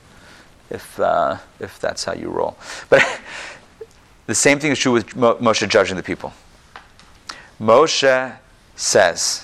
if that's how you roll. But the same thing is true with Moshe judging the people. Moshe says,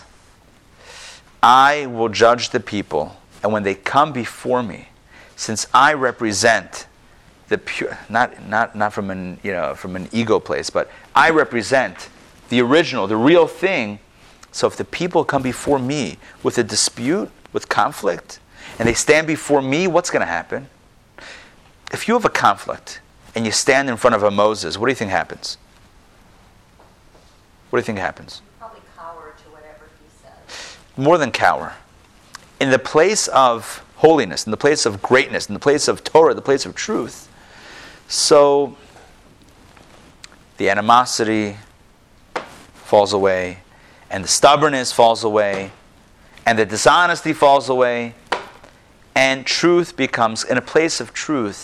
I will judge the people, and when they come before me, since I represent the pure, not from an ego place, but I represent the original, the real thing. So if the people come before me with a dispute, with conflict, and they stand before me, what's going to happen? If you have a conflict and you stand in front of a Moses, what do you think happens? What do you think happens? You probably cower to whatever he says. More than cower. In the place of holiness, in the place of greatness, in the place of Torah, the place of truth. So the animosity falls away, and the stubbornness falls away, and the dishonesty falls away, and truth becomes, in a place of truth,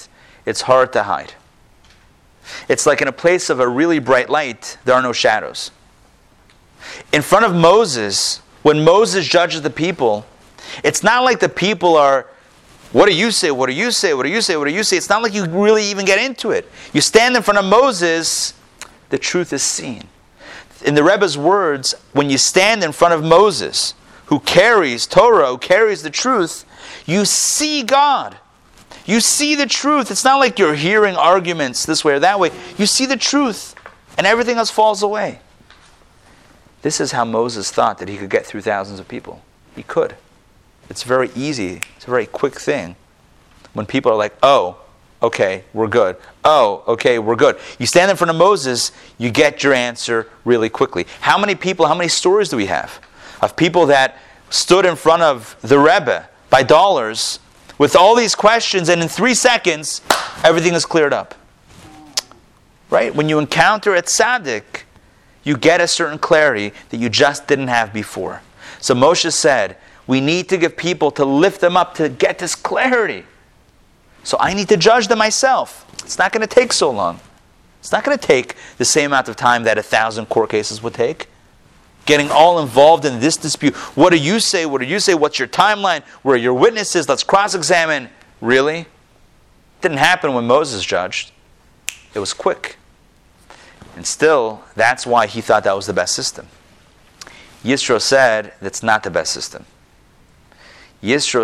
it's hard to hide. It's like in a place of a really bright light, there are no shadows. In front of Moses, when Moses judges the people, it's not like the people are, what do you say, what do you say, what do you say, what do you say? It's not like you really even get into it. You stand in front of Moses, the truth is seen. In the Rebbe's words, when you stand in front of Moses, who carries Torah, who carries the truth, you see God. You see the truth. It's not like you're hearing arguments this way or that way. You see the truth, and everything else falls away. This is how Moses thought that he could get through thousands of people. He could. It's very easy. It's a very quick thing. When people are like, oh, okay, we're good. Oh, okay, we're good. You stand in front of Moses, you get your answer really quickly. How many people, how many stories do we have of people that stood in front of the Rebbe by dollars with all these questions, and in 3 seconds, everything is cleared up? Right? When you encounter a tzaddik, you get a certain clarity that you just didn't have before. So Moshe said, we need to give people to lift them up to get this clarity. So I need to judge them myself. It's not going to take so long. It's not going to take the same amount of time that 1,000 court cases would take. Getting all involved in this dispute. What do you say? What do you say? What's your timeline? Where are your witnesses? Let's cross-examine. Really? Didn't happen when Moses judged. It was quick. And still, that's why he thought that was the best system. Yisro said that's not the best system. Yisro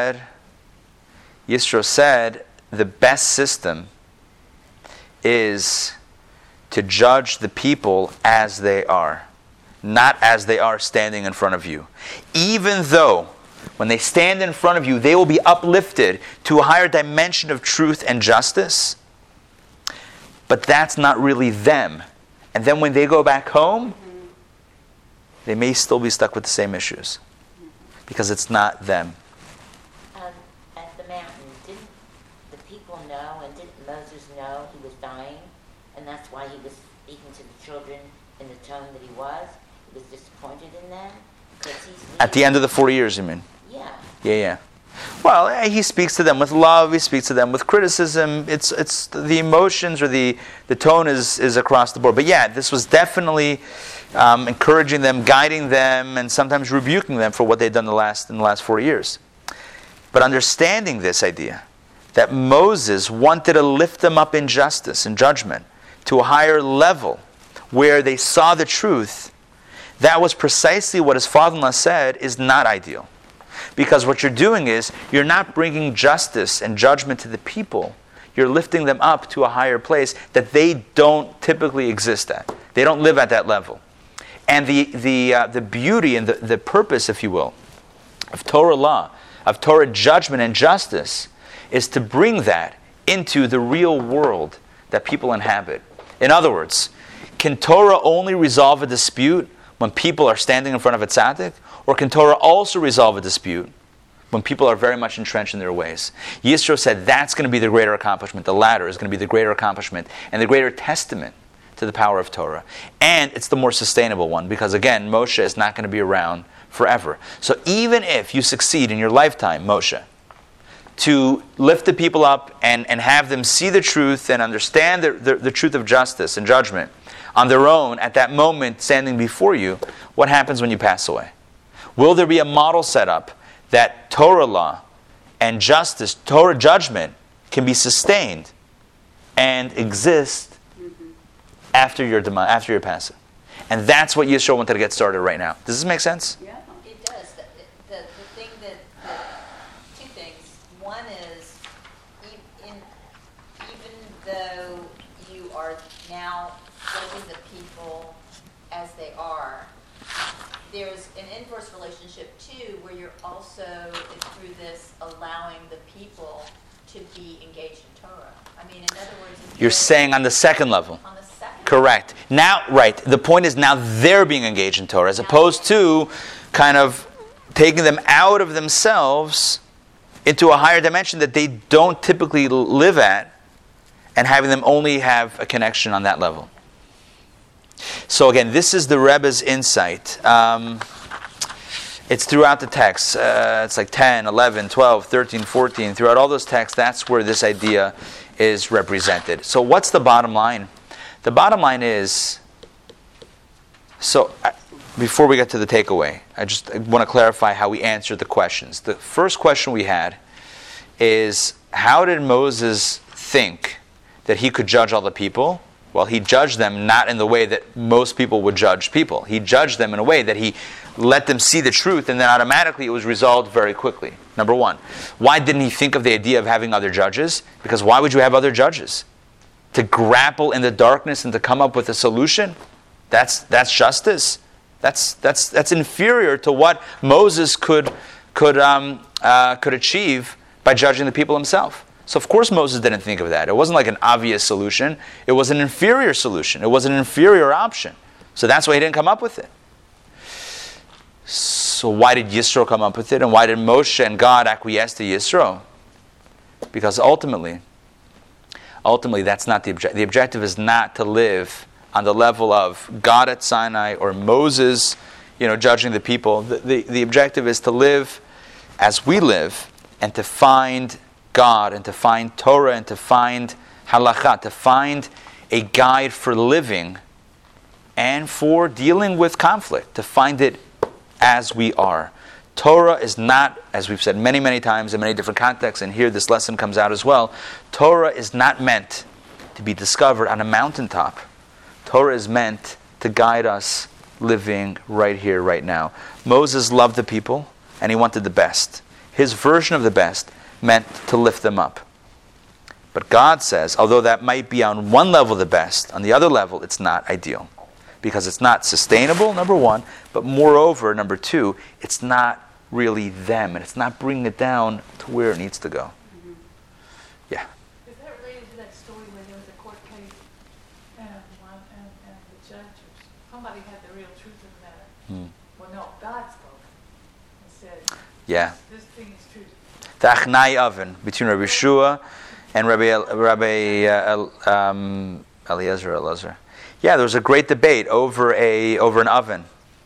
said the best system is to judge the people as they are, not as they are standing in front of you. Even though when they stand in front of you, they will be uplifted to a higher dimension of truth and justice, but that's not really them. And then when they go back home, they may still be stuck with the same issues because it's not them. At the mountain, didn't the people know, and didn't Moses know he was dying? And that's why he was speaking to the children in the tone that he was? He was disappointed in them? At the end of the 40 years, you mean? Yeah. Yeah. Well, he speaks to them with love. He speaks to them with criticism. It's the emotions or the tone is across the board. But yeah, this was definitely encouraging them, guiding them, and sometimes rebuking them for what they'd done in the last 40 years. But understanding this idea that Moses wanted to lift them up in justice and judgment to a higher level where they saw the truth, that was precisely what his father-in-law said is not ideal. Because what you're doing is, you're not bringing justice and judgment to the people. You're lifting them up to a higher place that they don't typically exist at. They don't live at that level. And the beauty and the purpose, if you will, of Torah law, of Torah judgment and justice, is to bring that into the real world that people inhabit. In other words, can Torah only resolve a dispute when people are standing in front of a tzaddik? Or can Torah also resolve a dispute when people are very much entrenched in their ways? Yisro said that's going to be the greater accomplishment. The latter is going to be the greater accomplishment and the greater testament to the power of Torah. And it's the more sustainable one because, again, Moshe is not going to be around forever. So even if you succeed in your lifetime, Moshe, to lift the people up and have them see the truth and understand the truth of justice and judgment on their own at that moment standing before you, what happens when you pass away? Will there be a model set up that Torah law and justice, Torah judgment, can be sustained and exist after your passing? And that's what Yisro wanted to get started right now. Does this make sense? Yeah, it does. The thing two things. One is, even though you are now judging the people as they are, there's an inverse relationship too, where you're also, through this, allowing the people to be engaged in Torah. I mean, in other words, you're saying on the second level. On the second. Correct. Now, right. The point is now they're being engaged in Torah, as opposed to kind of taking them out of themselves into a higher dimension that they don't typically live at, and having them only have a connection on that level. So again, this is the Rebbe's insight. It's throughout the text. It's like 10, 11, 12, 13, 14. Throughout all those texts, that's where this idea is represented. So what's the bottom line? The bottom line is, before we get to the takeaway, I want to clarify how we answered the questions. The first question we had is, how did Moses think that he could judge all the people? Well, he judged them not in the way that most people would judge people. He judged them in a way that he let them see the truth, and then automatically it was resolved very quickly. Number one. Why didn't he think of the idea of having other judges? Because why would you have other judges? To grapple in the darkness and to come up with a solution? That's justice. That's inferior to what Moses could achieve by judging the people himself. So of course Moses didn't think of that. It wasn't like an obvious solution. It was an inferior solution. It was an inferior option. So that's why he didn't come up with it. So why did Yisro come up with it? And why did Moshe and God acquiesce to Yisro? Because ultimately that's not the objective. The objective is not to live on the level of God at Sinai or Moses, judging the people. The objective is to live as we live and to find God and to find Torah and to find halakha, to find a guide for living and for dealing with conflict, to find it as we are. Torah is not, as we've said many, many times in many different contexts, and here this lesson comes out as well, Torah is not meant to be discovered on a mountaintop. Torah is meant to guide us living right here, right now. Moses loved the people, and he wanted the best. His version of the best meant to lift them up. But God says, although that might be on one level the best, on the other level it's not ideal. Because it's not sustainable, number one, but moreover, number two, it's not really them, and it's not bringing it down to where it needs to go. Yeah. Is that related to that story where there was a court case and the judge, somebody had the real truth of the matter? Well, no, God spoke and said, yeah. This thing is true. The Achnai oven between Rabbi Yeshua and Eliezer. Yeah, there was a great debate over an oven.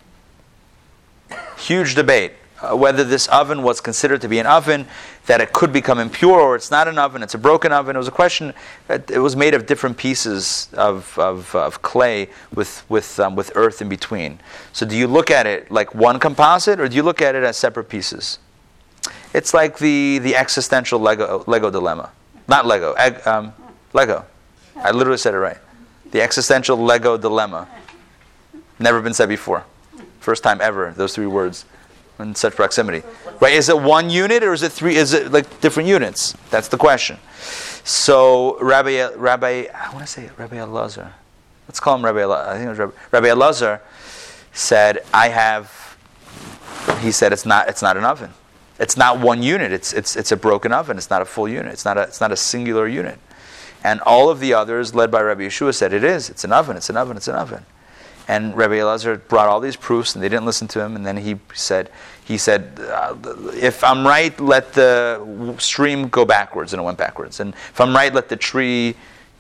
Huge debate. Whether this oven was considered to be an oven, that it could become impure, or it's not an oven, it's a broken oven. It was a question. It was made of different pieces of clay with earth in between. So do you look at it like one composite, or do you look at it as separate pieces? It's like the existential Lego dilemma. Not Lego. Lego. I literally said it right. The existential Lego dilemma. Never been said before. First time ever, those three words in such proximity. Right? Is it one unit or is it three? Is it like different units? That's the question. So Rabbi Elazar. Let's call him Rabbi Elazar. I think it was Rabbi Elazar said, he said it's not an oven. It's not one unit. It's a broken oven. It's not a full unit. It's not a singular unit. And all of the others, led by Rabbi Yeshua, said it is. It's an oven. It's an oven. It's an oven. And Rabbi Elazar brought all these proofs, and they didn't listen to him. And then he said, if I'm right, let the stream go backwards, and it went backwards. And if I'm right, let the tree,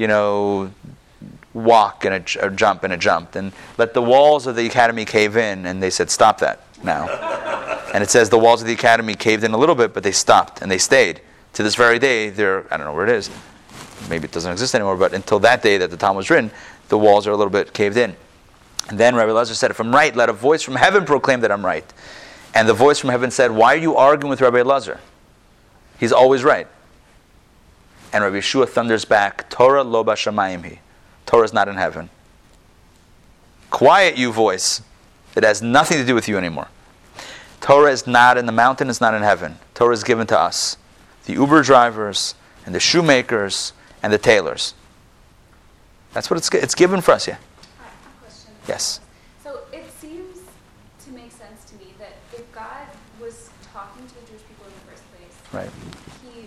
walk and a jump, and it jumped. And let the walls of the academy cave in. And they said, stop that now. And it says the walls of the academy caved in a little bit, but they stopped and they stayed. To this very day, I don't know where it is. Maybe it doesn't exist anymore, but until that day that the Talmud was written, the walls are a little bit caved in. And then Rabbi Elazar said, if I'm right, let a voice from heaven proclaim that I'm right. And the voice from heaven said, why are you arguing with Rabbi Elazar? He's always right. And Rabbi Yeshua thunders back, Torah lo b'shamayim hi. Torah is not in heaven. Quiet, you voice. It has nothing to do with you anymore. Torah is not in the mountain, it's not in heaven. Torah is given to us. The Uber drivers and the shoemakers and the tailors. That's what it's given for us, yeah. Hi, question. Yes. So it seems to make sense to me that if God was talking to the Jewish people in the first place, right, he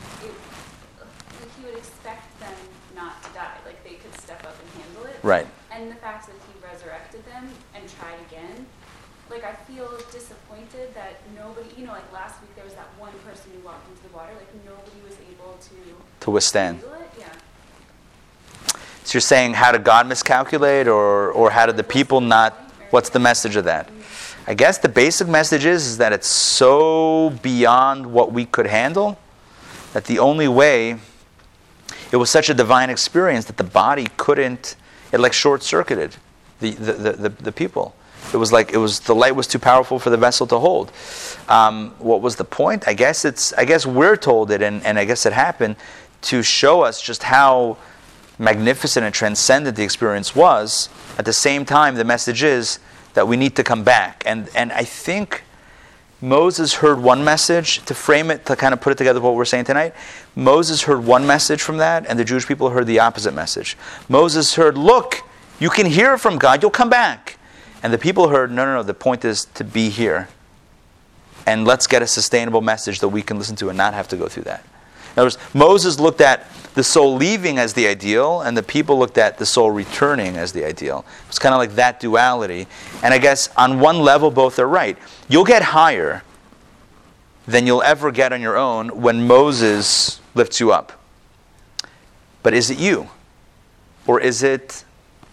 would expect them not to die. Like they could step up and handle it. right. And the fact that he resurrected them and tried again, like I feel disappointed that nobody, like last week there was that one person who walked into the water, like nobody was able to withstand. handle it. Yeah. So you're saying, how did God miscalculate, or how did the people not? What's the message of that? I guess the basic message is that it's so beyond what we could handle that the only way it was such a divine experience that the body couldn't, it like short-circuited the people. It was like the light was too powerful for the vessel to hold. What was the point? I guess we're told it, and I guess it happened to show us just how magnificent and transcendent the experience was. At the same time, the message is that we need to come back. And I think Moses heard one message, to frame it, to kind of put it together what we're saying tonight. Moses heard one message from that, and the Jewish people heard the opposite message. Moses heard, look, you can hear from God, you'll come back. And the people heard, no, the point is to be here. And let's get a sustainable message that we can listen to and not have to go through that. In other words, Moses looked at the soul leaving as the ideal, and the people looked at the soul returning as the ideal. It's kind of like that duality. And I guess on one level, both are right. You'll get higher than you'll ever get on your own when Moses lifts you up. But is it you? Or is it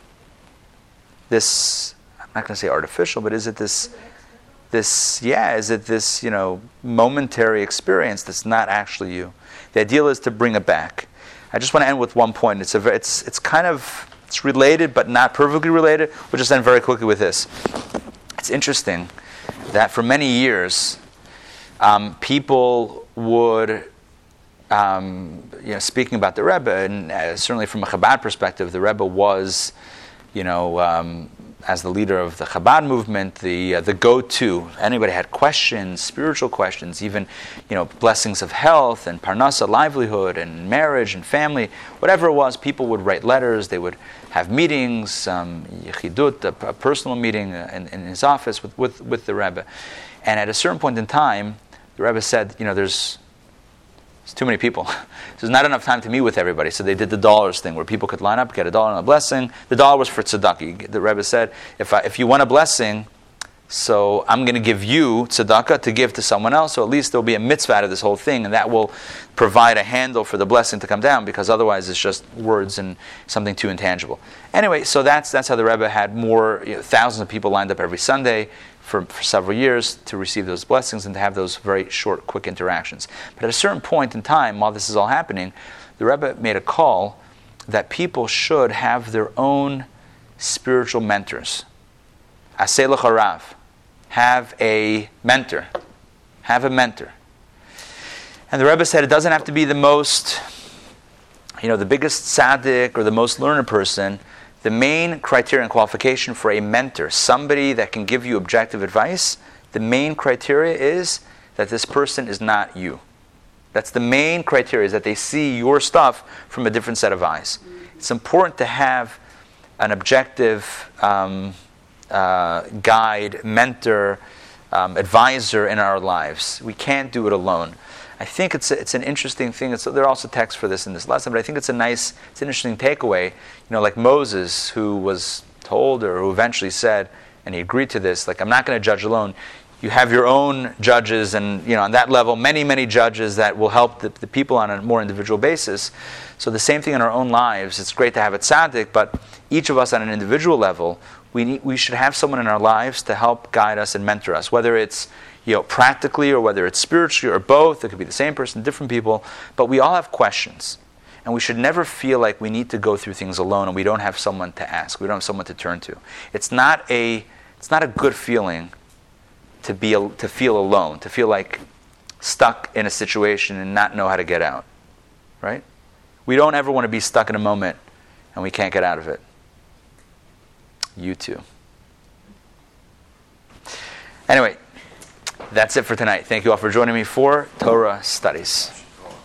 this, I'm not going to say artificial, but is it this, momentary experience that's not actually you? The ideal is to bring it back. I just want to end with one point. It's related, but not perfectly related. We'll just end very quickly with this. It's interesting that for many years, people would, speaking about the Rebbe, and certainly from a Chabad perspective, the Rebbe was, as the leader of the Chabad movement, the go-to. Anybody had questions, spiritual questions, even blessings of health and parnasa, livelihood, and marriage and family, whatever it was, people would write letters. They would have meetings, yechidut, a personal meeting in his office with the Rebbe. And at a certain point in time, the Rebbe said, there's too many people. There's not enough time to meet with everybody. So they did the dollars thing where people could line up, get $1 and a blessing. The dollar was for tzedakah. The Rebbe said, if you want a blessing, so I'm going to give you tzedakah to give to someone else, so at least there'll be a mitzvah out of this whole thing, and that will provide a handle for the blessing to come down, because otherwise it's just words and something too intangible. Anyway, so that's how the Rebbe had more, thousands of people lined up every Sunday for several years to receive those blessings and to have those very short, quick interactions. But at a certain point in time, while this is all happening, the Rebbe made a call that people should have their own spiritual mentors. Aseh lecha rav. Have a mentor. Have a mentor. And the Rebbe said it doesn't have to be the most, the biggest tzaddik or the most learned person. The main criteria and qualification for a mentor, somebody that can give you objective advice, the main criteria is that this person is not you. That's the main criteria, is that they see your stuff from a different set of eyes. It's important to have an objective guide, mentor, advisor in our lives. We can't do it alone. I think it's an interesting thing. There are also texts for this in this lesson, but I think it's an interesting takeaway. Like Moses, who was told, or who eventually said, and he agreed to this, like, I'm not going to judge alone. You have your own judges, and on that level, many, many judges that will help the people on a more individual basis. So the same thing in our own lives. It's great to have a tzaddik, but each of us on an individual level, we should have someone in our lives to help guide us and mentor us, whether it's practically or whether it's spiritually or both. It could be the same person, different people, but we all have questions. And we should never feel like we need to go through things alone and we don't have someone to ask. We don't have someone to turn to. It's not a good feeling to feel alone, to feel like stuck in a situation and not know how to get out. Right? We don't ever want to be stuck in a moment and we can't get out of it. You too. Anyway, that's it for tonight. Thank you all for joining me for Torah Studies.